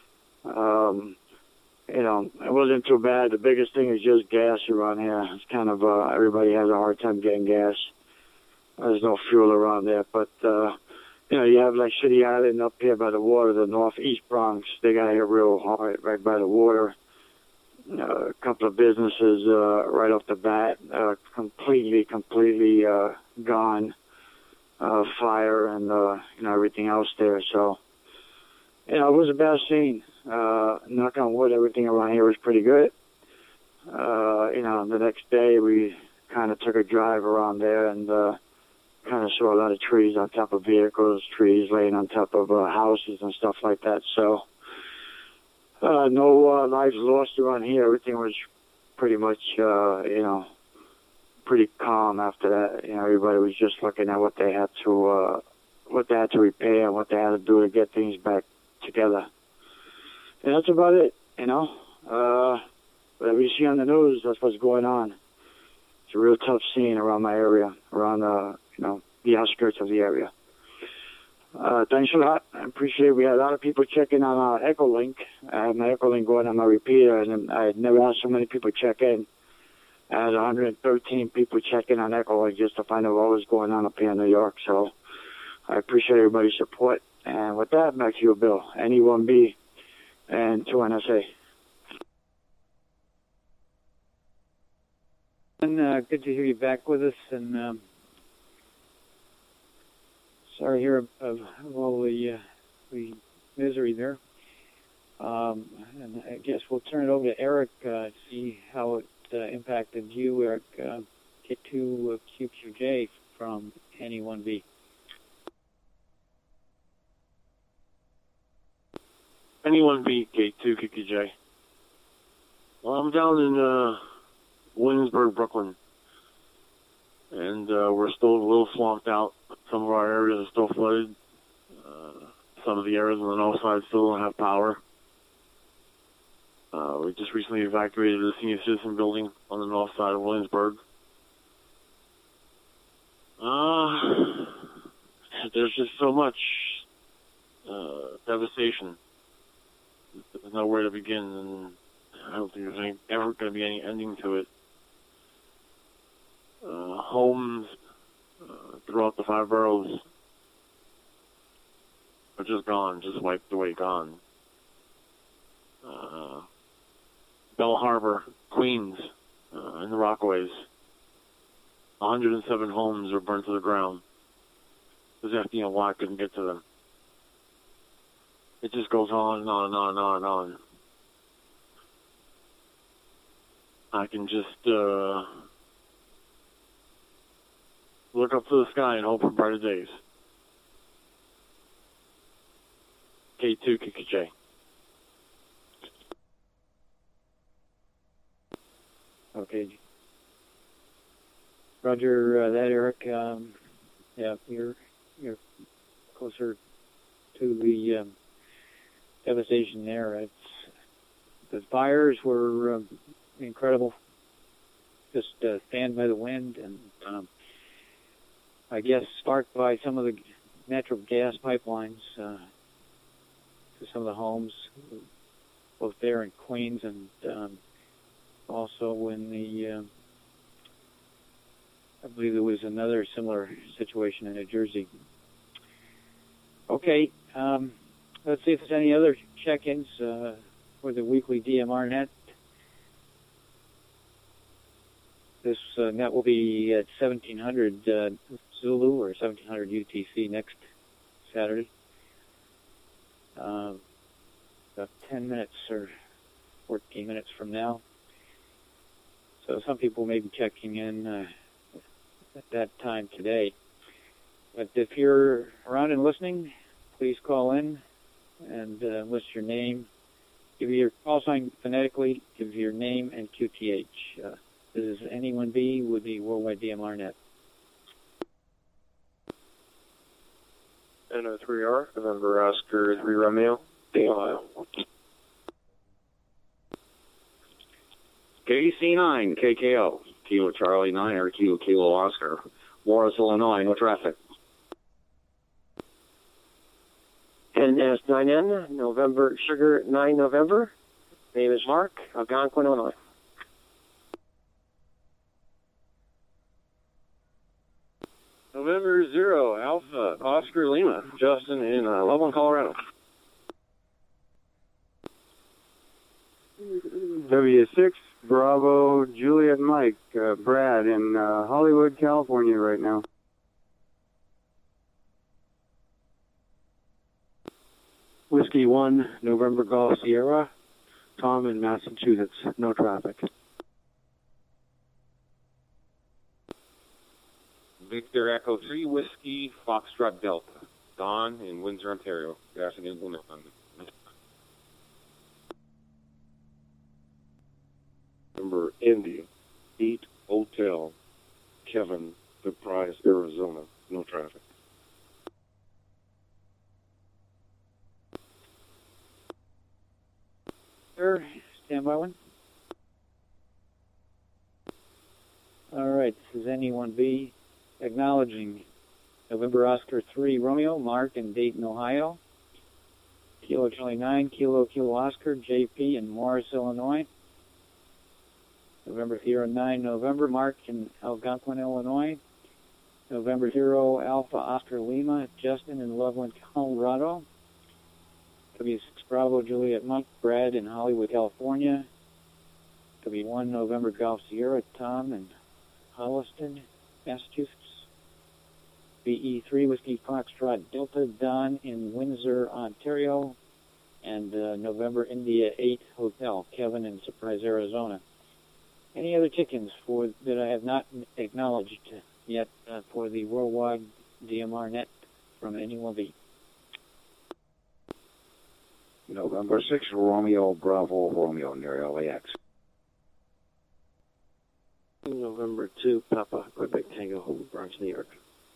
Um, you know, it wasn't too bad. The biggest thing is just gas around here. It's kind of, uh, everybody has a hard time getting gas. There's no fuel around there. But, uh, you know, you have like City Island up here by the water, the northeast Bronx. They got hit real hard right by the water. Uh, a couple of businesses uh, right off the bat, uh, completely, completely uh, gone. Uh, fire and uh, you know everything else there. So, you know, it was a bad scene. Uh, knock on wood, everything around here was pretty good. Uh, you know, the next day we kind of took a drive around there and uh, kind of saw a lot of trees on top of vehicles, trees laying on top of uh, houses and stuff like that. So. Uh, no uh, lives lost around here. Everything was pretty much, uh, you know, pretty calm after that. You know, everybody was just looking at what they had to, uh, what they had to repair and what they had to do to get things back together. And that's about it, you know. Uh, whatever you see on the news, that's what's going on. It's a real tough scene around my area, around, uh, you know, the outskirts of the area. Uh, thanks a lot. I appreciate it. We had a lot of people checking on our Echolink. I had my Echolink going on my repeater, and I had never had so many people check in. I had one hundred thirteen people checking on Echolink just to find out what was going on up here in New York. So I appreciate everybody's support. And with that, back to you, Bill. N E one B and two N S A. And uh, good to hear you back with us. And um, sorry to hear of, of, of all the, uh, the misery there. Um, and I guess we'll turn it over to Eric uh, to see how it uh, impacted you, Eric. Uh, K two Q Q J from N E one B. N E one B, K two Q Q J. Well, I'm down in uh, Williamsburg, Brooklyn, and uh, we're still a little swamped out. Some of our areas are still flooded. Uh, some of the areas on the north side still don't have power. Uh, we just recently evacuated the senior citizen building on the north side of Williamsburg. there's just so much uh, devastation. There's nowhere to begin, and I don't think there's any, ever going to be any ending to it. Uh, homes uh, throughout the five boroughs are just gone, just wiped away, gone. Uh, Bell Harbor, Queens, uh, in the Rockaways, one hundred seven homes are burnt to the ground. Because F D N Y couldn't get to them. It just goes on and on and on and on and on. I can just uh, look up to the sky and hope for brighter days. K two K K J. Okay. Roger uh, that, Eric. Um, yeah, you're you're closer to the um, devastation there. It's the fires were um, incredible. Just uh, fanned by the wind, and um, I guess sparked by some of the natural gas pipelines uh, to some of the homes, both there in Queens and um, also in the. Uh, I believe there was another similar situation in New Jersey. Okay, um, let's see if there's any other check-ins uh, for the weekly D M R net. This uh, net will be at seventeen hundred uh, Zulu or seventeen hundred U T C next Saturday. Uh, about ten minutes or fourteen minutes from now. So some people may be checking in uh, at that time today. But if you're around and listening, please call in and uh, list your name. Give your call sign phonetically. Give your name and Q T H. Uh, this is anyone B with the Worldwide D M R net. N O three R, November Oscar three Romeo, D Ohio. K C nine, K K O, Kilo Charlie nine, or Kilo Kilo Oscar, Morris, Illinois, no traffic. N S nine N, November Sugar nine November. Name is Mark, Algonquin, Illinois. November zero, Alpha, Oscar Lima, Justin in uh, Loveland, Colorado. W six, Bravo, Juliet Mike, uh, Brad in uh, Hollywood, California right now. Whiskey one, November Golf Sierra, Tom in Massachusetts, no traffic. Victor Echo three, Whiskey, Foxtrot Delta, Don in Windsor, Ontario. Gas and implement. Number India, Eat Hotel, Kevin, Surprise, Arizona, no traffic. Sir, stand by one. All right, this is N E one B, acknowledging November Oscar three Romeo, Mark in Dayton, Ohio. Kilo Charlie nine, Kilo Kilo Oscar, J P in Morris, Illinois. November zero nine November, Mark in Algonquin, Illinois. November zero Alpha Oscar Lima, Justin in Loveland, Colorado. W six Bravo Juliet Monk, Brad in Hollywood, California. W one November Golf Sierra, Tom in Holliston, Massachusetts. B E three Whiskey Foxtrot Delta, Don in Windsor, Ontario. And uh, November India eight Hotel, Kevin in Surprise, Arizona. Any other chickens for that I have not acknowledged yet uh, for the Worldwide D M R net from N E one B? November sixth, Romeo Bravo Romeo near L A X. November two, Papa, Quebec Tango, Bronx, New York.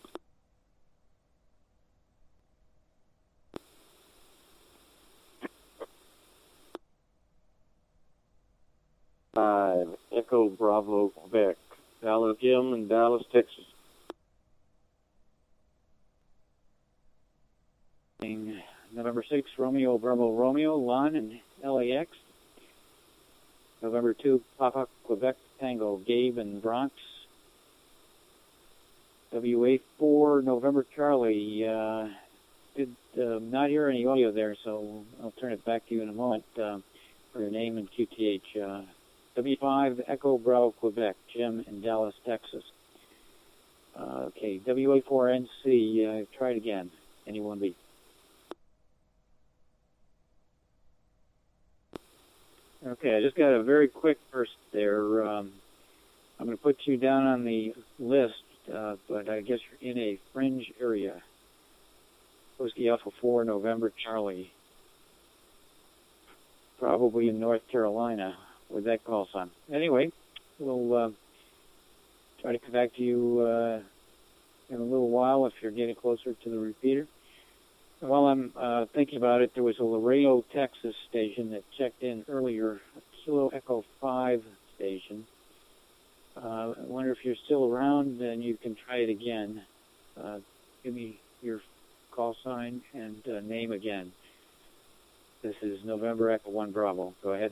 Five, Echo Bravo, Quebec. Dallas Jim in Dallas, Texas. November sixth, Romeo Bravo Romeo, Lon and L A X. November two, Papa Quebec Tango, Gabe and Bronx. W A four, November Charlie. Uh, did uh, not hear any audio there, so I'll turn it back to you in a moment uh, for your name and Q T H. Uh, W five, Echo Bravo Quebec, Jim in Dallas, Texas. Uh, okay, W A four N C, uh, try it again. Anyone be? Okay, I just got a very quick burst there. Um, I'm going to put you down on the list, uh, but I guess you're in a fringe area. Whiskey Alpha four, November Charlie. Probably in North Carolina with that call sign. Anyway, we'll uh, try to come back to you uh, in a little while if you're getting closer to the repeater. While I'm uh, thinking about it, there was a Laredo, Texas station that checked in earlier, a Kilo Echo five station. Uh, I wonder if you're still around, then you can try it again. Uh, give me your call sign and uh, name again. This is November Echo one Bravo. Go ahead.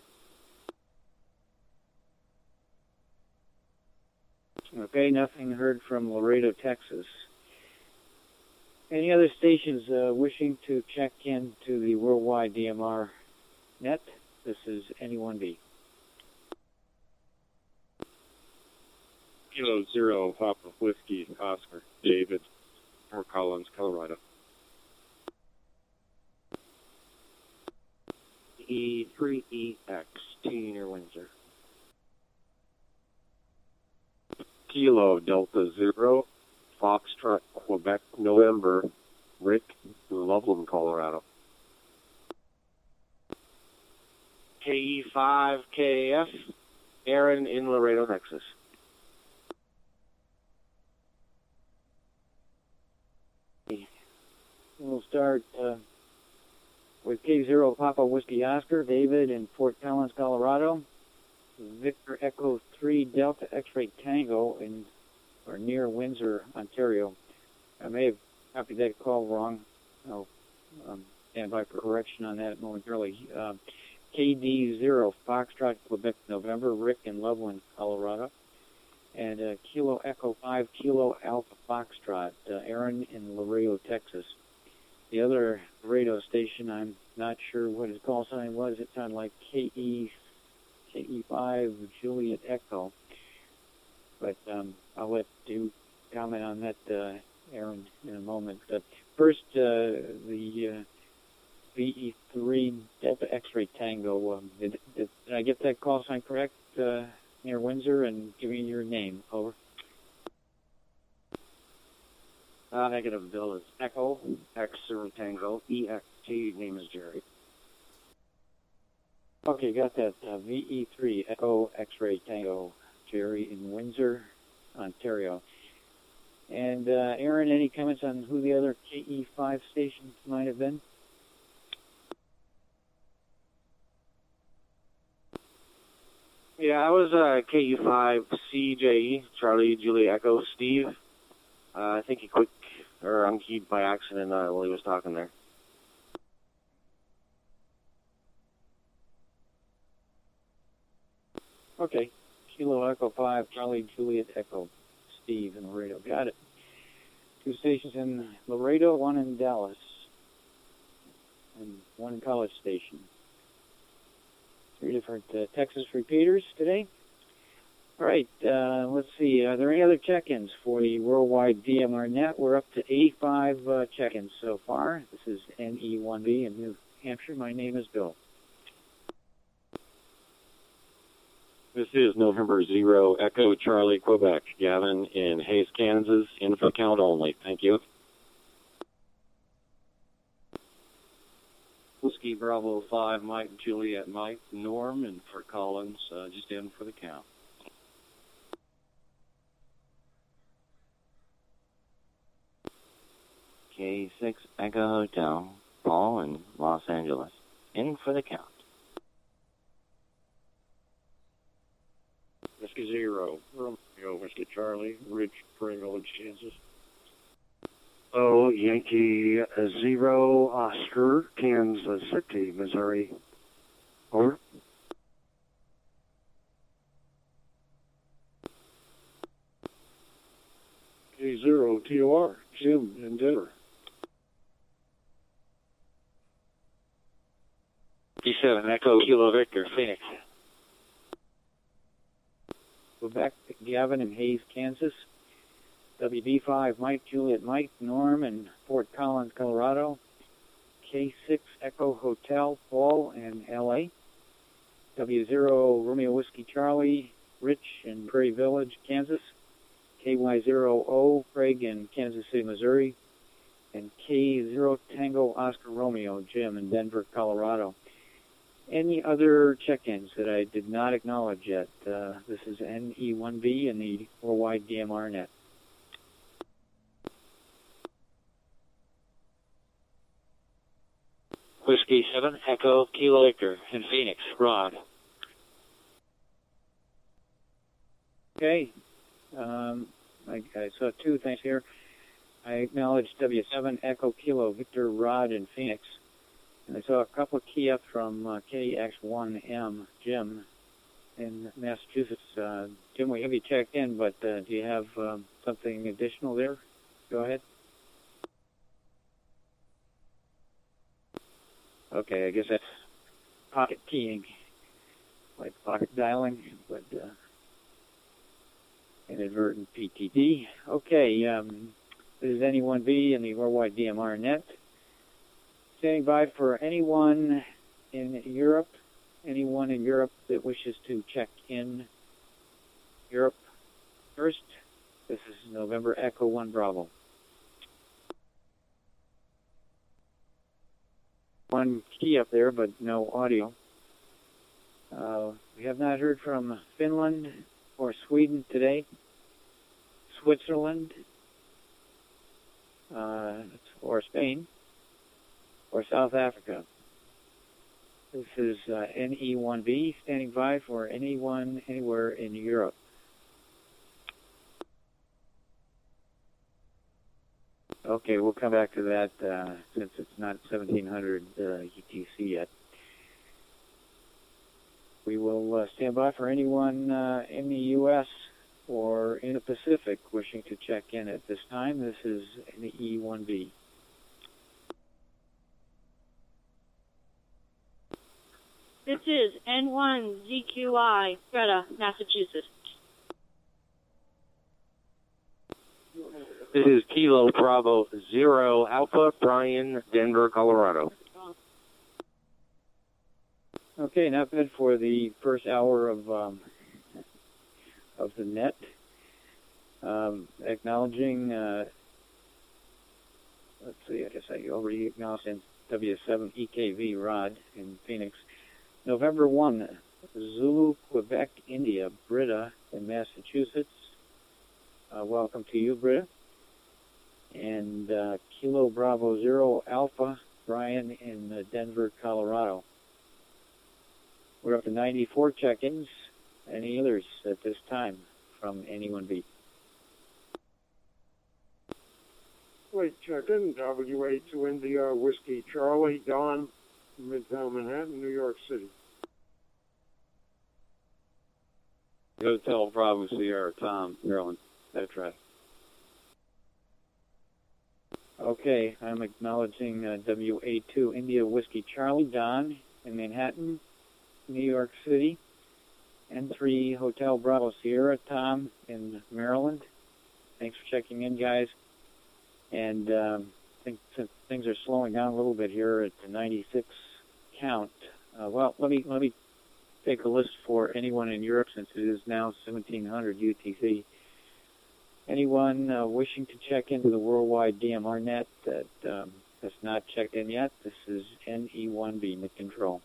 Okay, nothing heard from Laredo, Texas. Any other stations uh, wishing to check in to the worldwide D M R net? This is N E one B. Kilo Zero, Papa Whiskey, Oscar, David, Fort Collins, Colorado. E three E X, T near Windsor. Kilo Delta Zero, Foxtrot, Quebec, November, Rick, Loveland, Colorado. K E five K F, Aaron in Laredo, Texas. We'll start uh, with K zero Papa Whiskey Oscar, David in Fort Collins, Colorado. Victor Echo three Delta X-Ray Tango in or near Windsor, Ontario. I may have copied that call wrong. I'll um, stand by for correction on that momentarily. Uh, K D zero Foxtrot, Quebec, November, Rick in Loveland, Colorado. And uh, Kilo Echo five Kilo Alpha Foxtrot, uh, Aaron in Laredo, Texas. The other radio station, I'm not sure what his call sign was. It sounded like K E five Juliet Echo. But um, I'll let you comment on that, uh, Aaron, in a moment. Uh, first, uh, the uh, V E three Delta X-Ray Tango. Um, did, did, did I get that call sign correct uh, near Windsor? And give me your name. Over. Uh, negative, Bill is Echo, X zero Tango, E X T, name is Jerry. Okay, got that. Uh, V E three Echo X-Ray Tango, Jerry in Windsor, Ontario. And uh, Aaron, any comments on who the other K E five stations might have been? Yeah, I was uh, K E five C J E, Charlie, Julia Echo, Steve. Uh, I think he quick or unkeyed by accident uh, while he was talking there. Okay. Kilo Echo five, Charlie, Juliet Echo, Steve in Laredo. Got it. Two stations in Laredo, one in Dallas, and one College Station. Three different uh, Texas repeaters today. All right, uh, let's see. Are there any other check-ins for the worldwide D M R net? We're up to eighty-five uh, check-ins so far. This is N E one B in New Hampshire. My name is Bill. This is November Zero Echo Charlie Quebec. Gavin in Hayes, Kansas. Info count only. Thank you. Whiskey Bravo five, Mike, Juliet, Mike, Norm, and Fort Collins, uh, just in for the count. K six Echo Hotel, Paul in Los Angeles, in for the count. Whiskey Zero, Romeo, Whiskey Charlie, Ridge, Spring Village, Kansas. Echo Yankee Zero Oscar, Kansas City, Missouri. Over. K zero T O R, Jim in Denver. G seven Echo Kilo Victor, Phoenix. Quebec, Gavin in Hayes, Kansas. W D five Mike, Juliet Mike, Norm in Fort Collins, Colorado. K six Echo Hotel, Paul in L A. W zero Romeo Whiskey Charlie, Rich in Prairie Village, Kansas. K Y zero O Craig in Kansas City, Missouri. And K zero Tango Oscar Romeo, Jim in Denver, Colorado. Any other check-ins that I did not acknowledge yet? Uh, this is N E one B and the Worldwide D M R net. Whiskey seven Echo Kilo Victor in Phoenix, Rod. Okay. Um, I, I saw two things here. I acknowledged W seven Echo Kilo Victor Rod in Phoenix. And I saw a couple of Kiev from uh, K X one M, Jim, in Massachusetts. Uh, Jim, we have you checked in, but uh, do you have um, something additional there? Go ahead. Okay, I guess that's pocket keying, like pocket dialing, but uh, inadvertent P T D. Okay, um, this is N E one B and the Worldwide D M R net. Standing by for anyone in Europe, anyone in Europe that wishes to check in Europe first. This is November Echo one Bravo. One key up there, but no audio. Uh, we have not heard from Finland or Sweden today. Switzerland uh, or Spain or South Africa. This is uh, N E one B standing by for anyone anywhere in Europe. Okay, we'll come back to that uh, since it's not seventeen hundred uh, U T C yet. We will uh, stand by for anyone uh, in the U S or in the Pacific wishing to check in at this time. This is N E one B. This is N one Z Q I, Greta, Massachusetts. This is Kilo Bravo Zero Alpha, Brian, Denver, Colorado. Okay, not bad for the first hour of um, of the net. Um, acknowledging, uh, let's see, I guess I already acknowledged in W seven E K V Rod in Phoenix. November first, Zulu, Quebec, India, Britta in Massachusetts. Uh, welcome to you, Britta. And uh, Kilo Bravo Zero Alpha, Brian in uh, Denver, Colorado. We're up to ninety-four check-ins. Any others at this time from N E one B? Wait, check in W A two India Whiskey Charlie, Don, Midtown Manhattan, New York City. Hotel Bravo Sierra, Tom, Maryland. That's right. Okay, I'm acknowledging uh, W A two India Whiskey Charlie, Don in Manhattan, New York City. N three Hotel Bravo Sierra, Tom in Maryland. Thanks for checking in, guys. And um, I think since things are slowing down a little bit here at the ninety-six count, uh, well, let me let me take a list for anyone in Europe since it is now seventeen hundred U T C. Anyone uh, wishing to check into the Worldwide D M R net that um, has not checked in yet, this is N E one B, Net Control.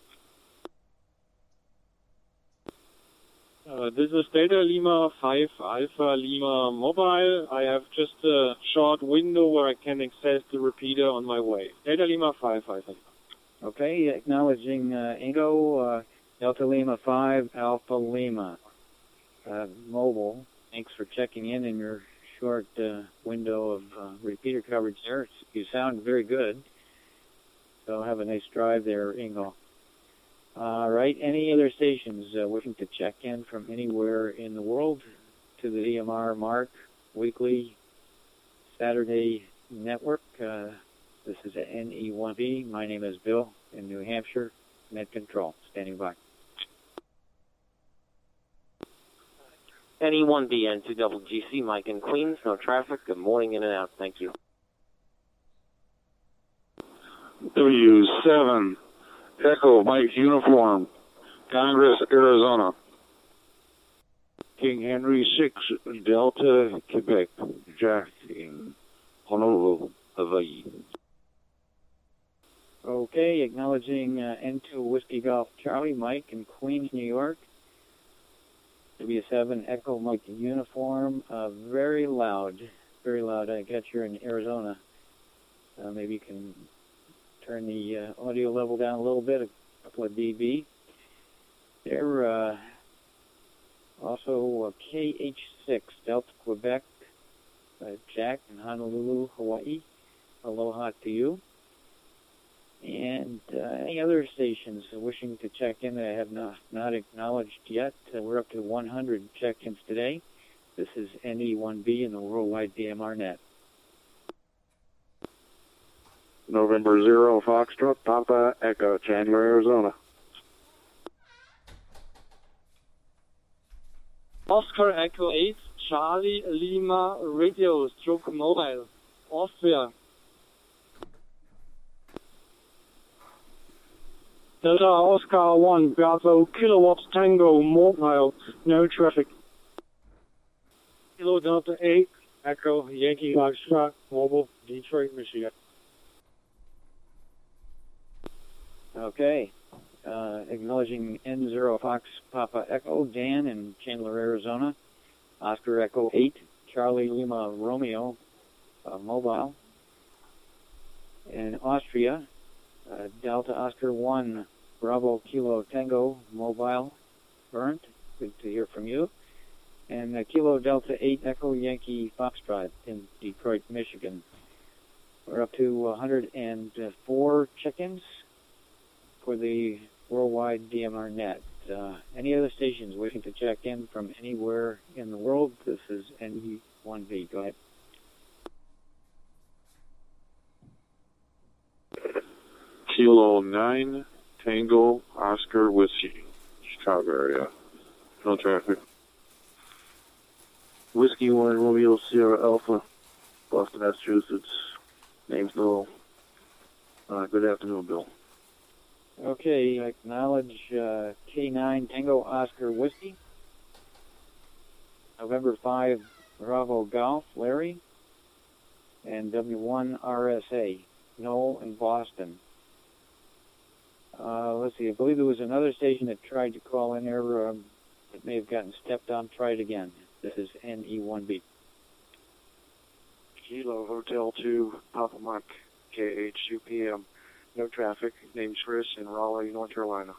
Uh, this is Data Lima five Alpha Lima Mobile. I have just a short window where I can access the repeater on my way. Data Lima five Alpha. Okay, acknowledging uh, Ingo, uh, Delta Lima five Alpha Lima uh, Mobile. Thanks for checking in in your short uh, window of uh, repeater coverage there. You sound very good. So have a nice drive there, Ingo. All right. Any other stations uh, wishing to check in from anywhere in the world to the D M R Mark Weekly Saturday Network? Uh, this is N E one B. My name is Bill in New Hampshire. Net Control, standing by. N E one B N two double G C, Mike in Queens. No traffic. Good morning, in and out. Thank you. W seven, Echo Mike Uniform, Congress, Arizona. King Henry six, Delta, Quebec, Jack in Honolulu, Hawaii. Okay, acknowledging uh, N two Whiskey Golf Charlie, Mike in Queens, New York. W seven Echo Mike Uniform, uh, very loud, very loud. I guess you're in Arizona. Uh, maybe you can turn the uh, audio level down a little bit, a couple of dB. They're uh, also uh, K H six Delta Quebec, uh, Jack in Honolulu, Hawaii. Aloha to you. And uh, any other stations wishing to check in that I have not, not acknowledged yet, uh, we're up to one hundred check-ins today. This is N E one B in the Worldwide D M R Net. November zero, Foxtrot, Papa, Echo, Chandler, Arizona. Oscar Echo eight, Charlie Lima Radio Stroke Mobile, Austria. Delta Oscar one, Bravo Kilowatts Tango Mobile, no traffic. Kilo Delta eight, Echo Yankee Foxtrot Mobile, Detroit, Michigan. Okay. Uh, acknowledging N zero Fox Papa Echo, Dan in Chandler, Arizona. Oscar Echo eight, Charlie Lima Romeo, uh, mobile. In Austria, uh, Delta Oscar one, Bravo Kilo Tango, mobile, Burnt. Good to hear from you. And uh, Kilo Delta eight, Echo Yankee Foxtrot in Detroit, Michigan. We're up to one hundred four check-ins for the Worldwide D M R Net. Uh, any other stations wishing to check in from anywhere in the world? This is N E one B. Go ahead. Kilo nine, Tango, Oscar, Whiskey, Chicago area. No traffic. Whiskey one, Romeo Sierra Alpha, Boston, Massachusetts. Name's Bill. Uh, good afternoon, Bill. Okay, acknowledge uh, K nine Tango Oscar Whiskey. November five Bravo Golf, Larry. And W one R S A, Noel in Boston. Uh, let's see, I believe there was another station that tried to call in there um, that may have gotten stepped on. Try it again. This is N E one B. Kilo Hotel two, Papa Mike, K H two P M. No traffic. Name's Chris in Raleigh, North Carolina.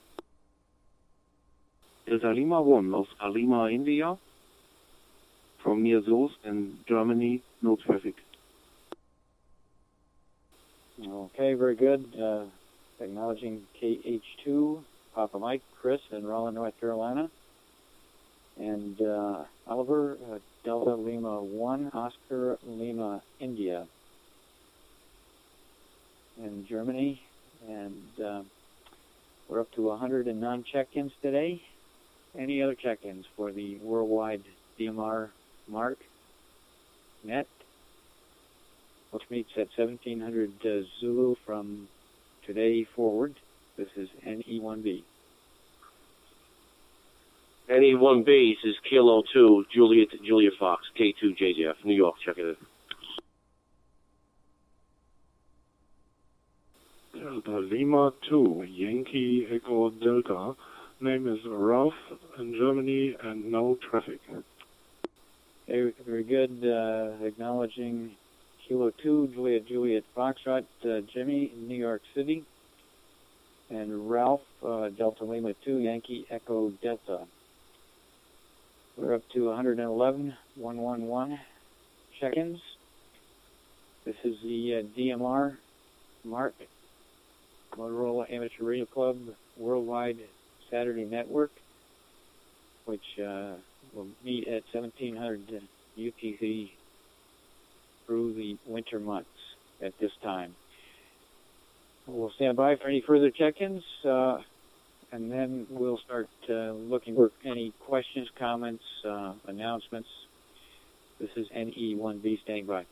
Delta Lima one, Oscar Lima, India. From near Soest in Germany, no traffic. Okay, very good. Uh, acknowledging K H two, Papa Mike, Chris in Raleigh, North Carolina. And uh, Oliver, uh, Delta Lima one, Oscar Lima, India. In Germany, and uh, we're up to one hundred nine check-ins today. Any other check-ins for the Worldwide D M R Mark Net, which meets at seventeen hundred uh, Zulu from today forward? This is N E one B. N E one B, this is Kilo two, Juliet Julia Fox, K two J J F, New York. Check it out. Delta Lima two, Yankee Echo Delta. Name is Ralph in Germany and no traffic. Okay, very good. Uh, acknowledging Kilo two, Juliet Juliet Foxtrot, uh, Jimmy in New York City. And Ralph, uh, Delta Lima two, Yankee Echo Delta. We're up to one hundred eleven, one one one, check-ins. This is the uh, D M R, Mark, Motorola Amateur Radio Club Worldwide Saturday Network, which uh, will meet at seventeen hundred U T C through the winter months at this time. We'll stand by for any further check-ins, uh, and then we'll start uh, looking for any questions, comments, uh, announcements. This is N E one B standing by.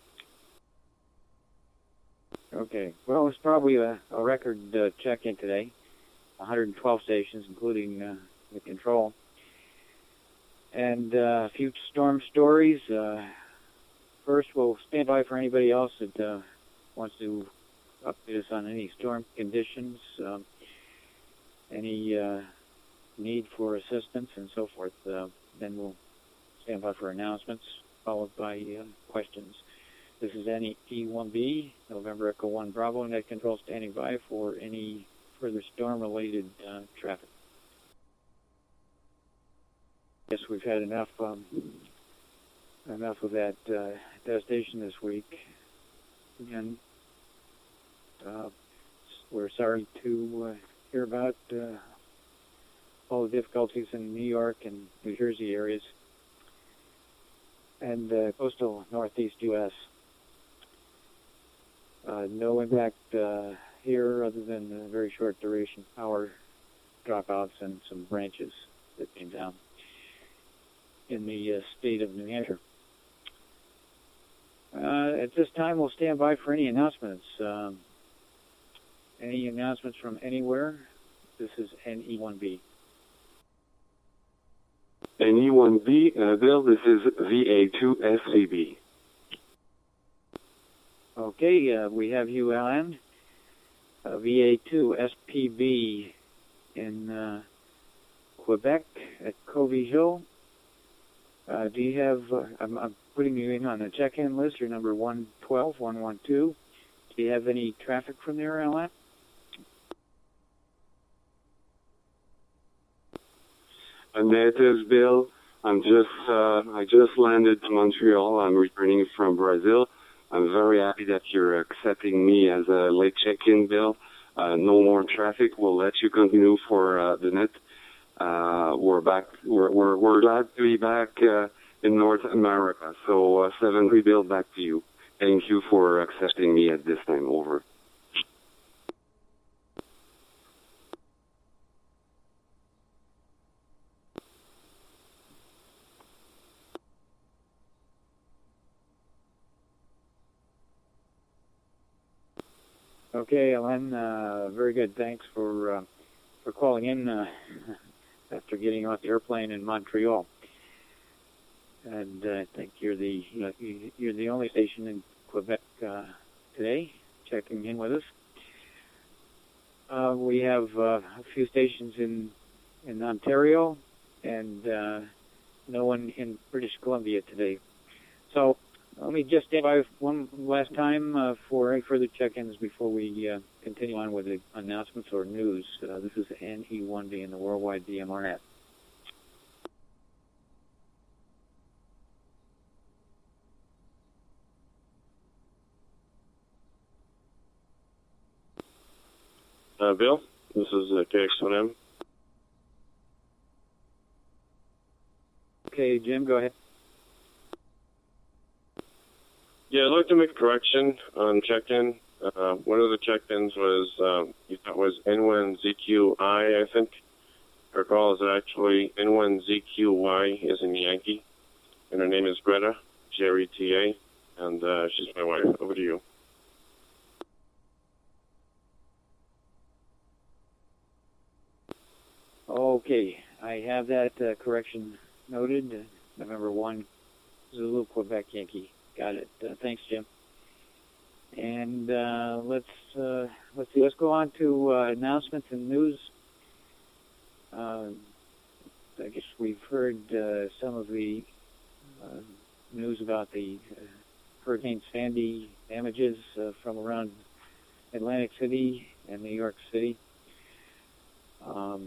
Okay, well, it's probably a, a record uh, check-in today. one hundred twelve stations, including uh, the control. And uh, a few storm stories. Uh, first, we'll stand by for anybody else that uh, wants to update us on any storm conditions, um, any uh, need for assistance, and so forth. Uh, then we'll stand by for announcements, followed by uh, questions. This is N E one B, November Echo one Bravo, Net Control standing by for any further storm-related uh, traffic. Yes, we've had enough um, enough of that uh, devastation this week. Again, uh, we're sorry to uh, hear about uh, all the difficulties in New York and New Jersey areas and uh, coastal northeast U S Uh, no impact uh, here other than a very short duration power dropouts and some branches that came down in the uh, state of New Hampshire. Uh, at this time, we'll stand by for any announcements. Um, any announcements from anywhere? This is N E one B. N E one B, uh, Bill, this is V A two S A B. Okay, uh, we have you, Alan. Uh, V A two S P B in uh, Quebec at Covey Hill. Uh, do you have, uh, I'm, I'm putting you in on the check-in list, you're number one twelve, one one two. Do you have any traffic from there, Alan? And that is Bill. I'm just, uh, I just landed in Montreal. I'm returning from Brazil. I'm very happy that you're accepting me as a late check-in, Bill. Uh, no more traffic. We'll let you continue for uh, the net. Uh, we're back. We're, we're we're glad to be back uh, in North America. So uh, seven three, Bill, back to you. Thank you for accepting me at this time. Over. Okay, Alan, uh, very good. Thanks for uh, for calling in uh, after getting off the airplane in Montreal. And uh, I think you're the you know, you're the only station in Quebec uh, today checking in with us. Uh, we have uh, a few stations in in Ontario and uh, no one in British Columbia today. So let me just stand by one last time uh, for any further check-ins before we uh, continue on with the announcements or news. Uh, this is N E one B in the Worldwide D M R net. Uh, Bill, this is uh, K X one M. Okay, Jim, go ahead. Yeah, I'd like to make a correction on check-in. Uh, one of the check-ins was, um, you thought was N one Z Q I, I think. I recall is actually N one Z Q Y is in Yankee. And her name is Greta, G R E T A, and uh, she's my wife. Over to you. Okay, I have that uh, correction noted. Uh, November first, Zulu, Quebec, Yankee. Got it. Uh, thanks, Jim. And uh, let's uh, let's see. Let's go on to uh, announcements and news. Uh, I guess we've heard uh, some of the uh, news about the uh, Hurricane Sandy damages uh, from around Atlantic City and New York City. Um,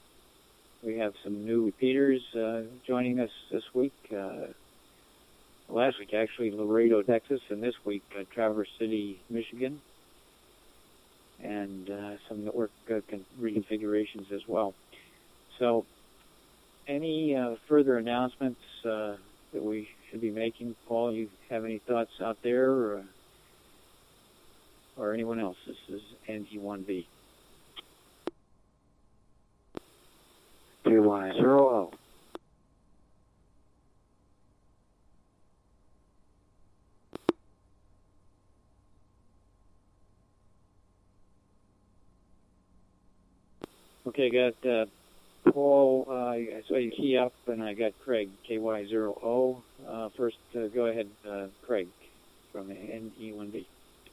we have some new repeaters uh, joining us this week. Uh, last week actually Laredo, Texas, and this week uh, Traverse City, Michigan, and uh, some network uh, con- reconfigurations as well. So, any uh, further announcements uh, that we should be making? Paul, you have any thoughts out there, or, or anyone else? This is N T one B. K Y zero O. Okay, got uh, Paul, uh, I saw you key up, and I got Craig, K Y zero O. Uh, first, uh, go ahead, uh, Craig, from N E one B.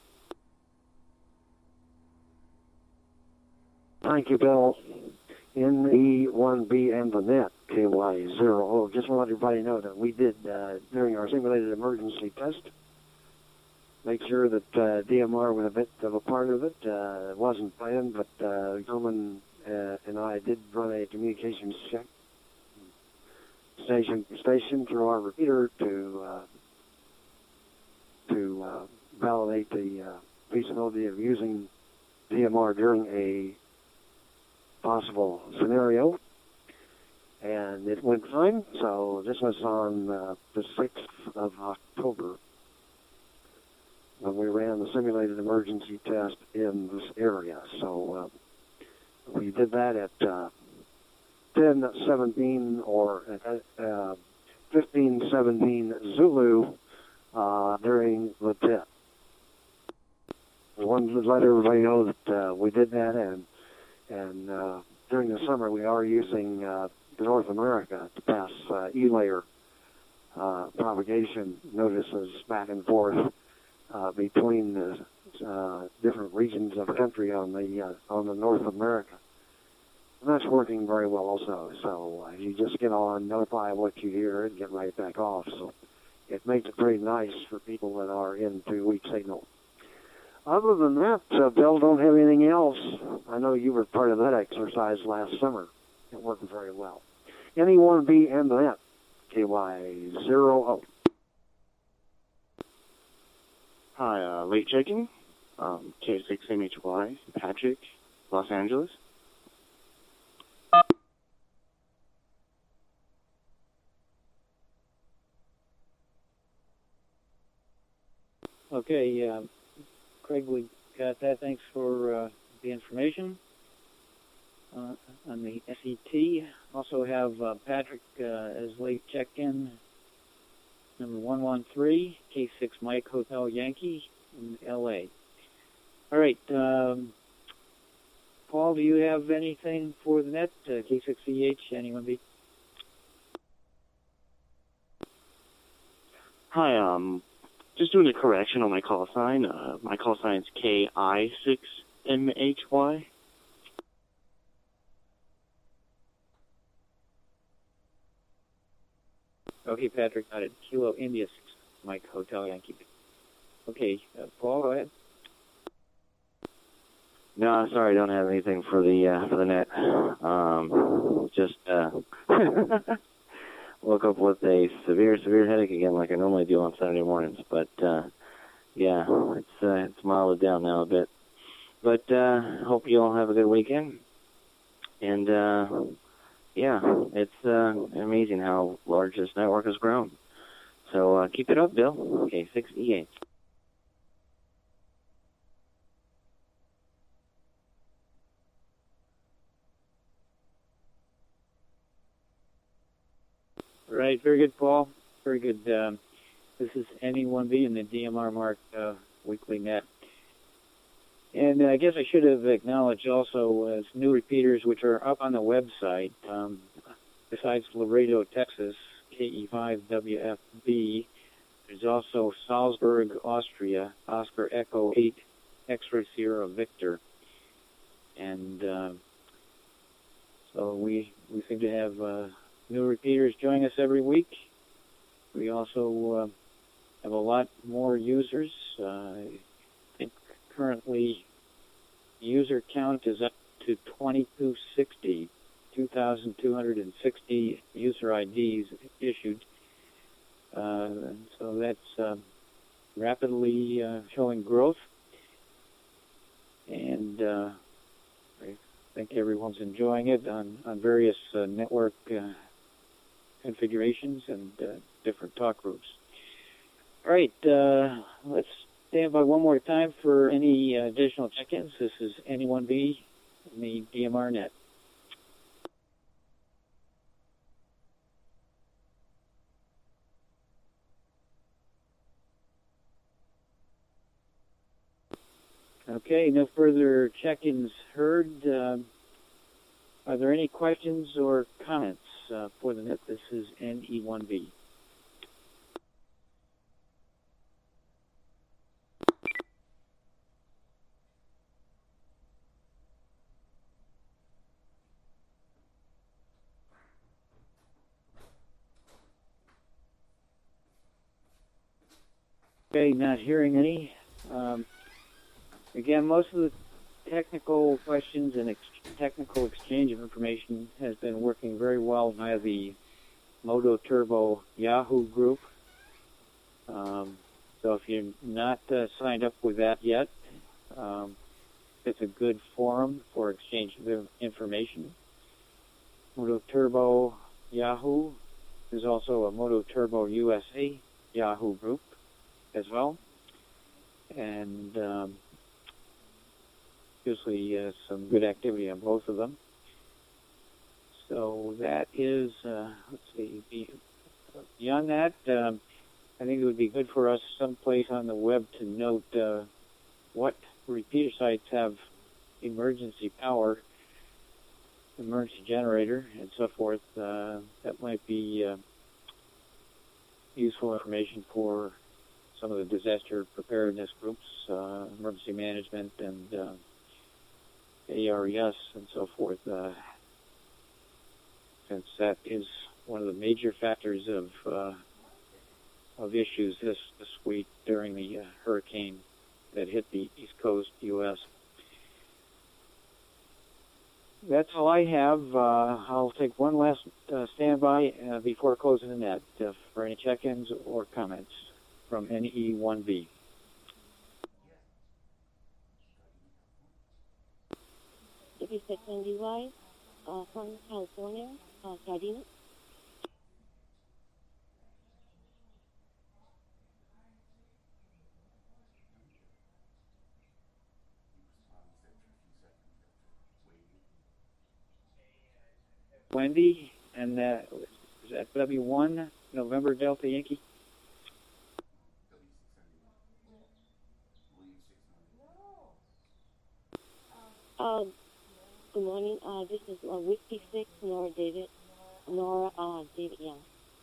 Thank you, Bill. N E one B and the net, K Y zero O. Just want to let everybody know that we did, uh, during our simulated emergency test, make sure that uh, D M R was a bit of a part of it. Uh, it wasn't planned, but uh, Gilman uh, and I did run a communications check station station through our repeater to uh, to uh, validate the uh, feasibility of using D M R during a possible scenario, and it went fine. So this was on uh, the sixth of October when we ran the simulated emergency test in this area. So uh, we did that at uh, ten seventeen or uh, fifteen seventeen Zulu uh, during the test. We wanted to let everybody know that uh, we did that, and and uh, during the summer we are using uh, North America to pass uh, E-layer uh, propagation notices back and forth uh, between the uh, different regions of the country on the uh, on the North America. And that's working very well also. So uh, you just get on, notify what you hear, and get right back off. So it makes it pretty nice for people that are in two-week signal. Other than that, uh, Bill, don't have anything else. I know you were part of that exercise last summer. It worked very well. N E one B and that, K Y zero O. Hi, uh, late checking. Um, K six M H Y, Patrick, Los Angeles. Okay, uh, Craig, we got that. Thanks for uh, the information uh, on the S E T. Also have uh, Patrick uh, as late check-in, number one one three, K six Mike Hotel Yankee in L A. All right, um, Paul, do you have anything for the net? Uh, K six C H, N E one B? Hi, um, just doing a correction on my call sign. Uh, my call sign is K I six M H Y. Okay, Patrick, got it. Kilo India six, Mike Hotel Yankee. Okay, uh, Paul, go ahead. No, sorry, I don't have anything for the uh, for the net. Um, just uh, woke up with a severe, severe headache again, like I normally do on Saturday mornings. But uh, yeah, it's uh, it's mild down now a bit. But uh, hope you all have a good weekend. And uh, yeah, it's uh, amazing how large this network has grown. So uh, keep it up, Bill. Okay, six E eight. Right, very good, Paul. Very good. Um, this is N E one B in the D M R Mark uh, Weekly Net. And uh, I guess I should have acknowledged also uh, new repeaters which are up on the website. Um, besides Laredo, Texas, K E five W F B, there's also Salzburg, Austria, Oscar Echo eight, X-Ray Sierra Victor. And uh, so we, we seem to have uh, new repeaters join us every week. We also uh, have a lot more users. Uh, I think currently user count is up to twenty-two sixty, two thousand two hundred sixty user I Ds issued. Uh, so So that's uh, rapidly uh, showing growth. And uh, I think everyone's enjoying it on, on various uh, network uh, configurations and uh, different talk groups. All right, uh, let's stand by one more time for any uh, additional check-ins. This is N E one B in the D M R net. Okay, no further check-ins heard. Uh, are there any questions or comments uh, for the net? This is N E one B. Okay, not hearing any. Um, again, most of the technical questions and ex technical exchange of information has been working very well via the Moto Turbo Yahoo group. Um, so if you're not uh, signed up with that yet, um, it's a good forum for exchange of information. Moto Turbo Yahoo. There's also a Moto Turbo U S A Yahoo group as well, and um, usually uh, some good activity on both of them. So that is, uh, let's see, be, beyond that, um, I think it would be good for us someplace on the web to note uh, what repeater sites have emergency power, emergency generator, and so forth. Uh, that might be uh, useful information for some of the disaster preparedness groups, uh, emergency management, and uh, A R E S, and so forth, uh, since that is one of the major factors of uh, of issues this, this week during the uh, hurricane that hit the East Coast U S That's all I have. Uh, I'll take one last uh, standby uh, before closing the net uh, for any check-ins or comments from N E one B. This is Section D Y uh, from California, uh, Gardena. Wendy, and uh, is that W one, November Delta Yankee? Uh, good morning. Uh, this is uh, Whiskey six, Nora David, Nora uh, David Young.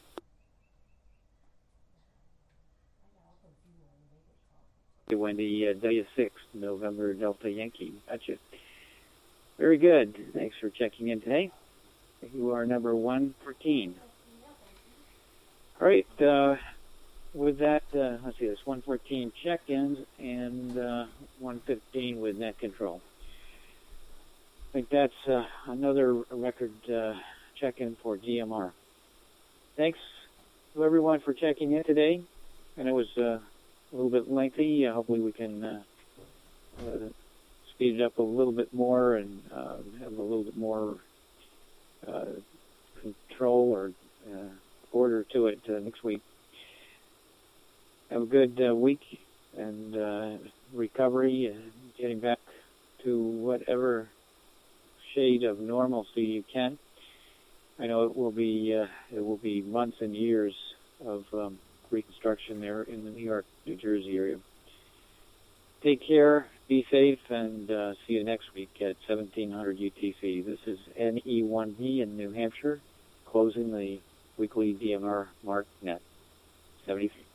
Okay, Wendy, uh, W six, November Delta Yankee. Gotcha. Very good. Thanks for checking in today. You are number one fourteen. All right. Uh, with that, uh, let's see, this one fourteen check-ins and uh, one fifteen with net control. I think that's uh, another record uh, check-in for D M R. Thanks to everyone for checking in today. And it was uh, a little bit lengthy. Uh, hopefully we can uh, uh, speed it up a little bit more and uh, have a little bit more uh, control or uh, order to it uh, next week. Have a good uh, week and uh, recovery and getting back to whatever shade of normalcy you can. I know it will be uh, it will be months and years of um, reconstruction there in the New York, New Jersey area. Take care, be safe, and uh, see you next week at seventeen hundred U T C. This is N E one B in New Hampshire, closing the weekly D M R Mark net. seventy-three.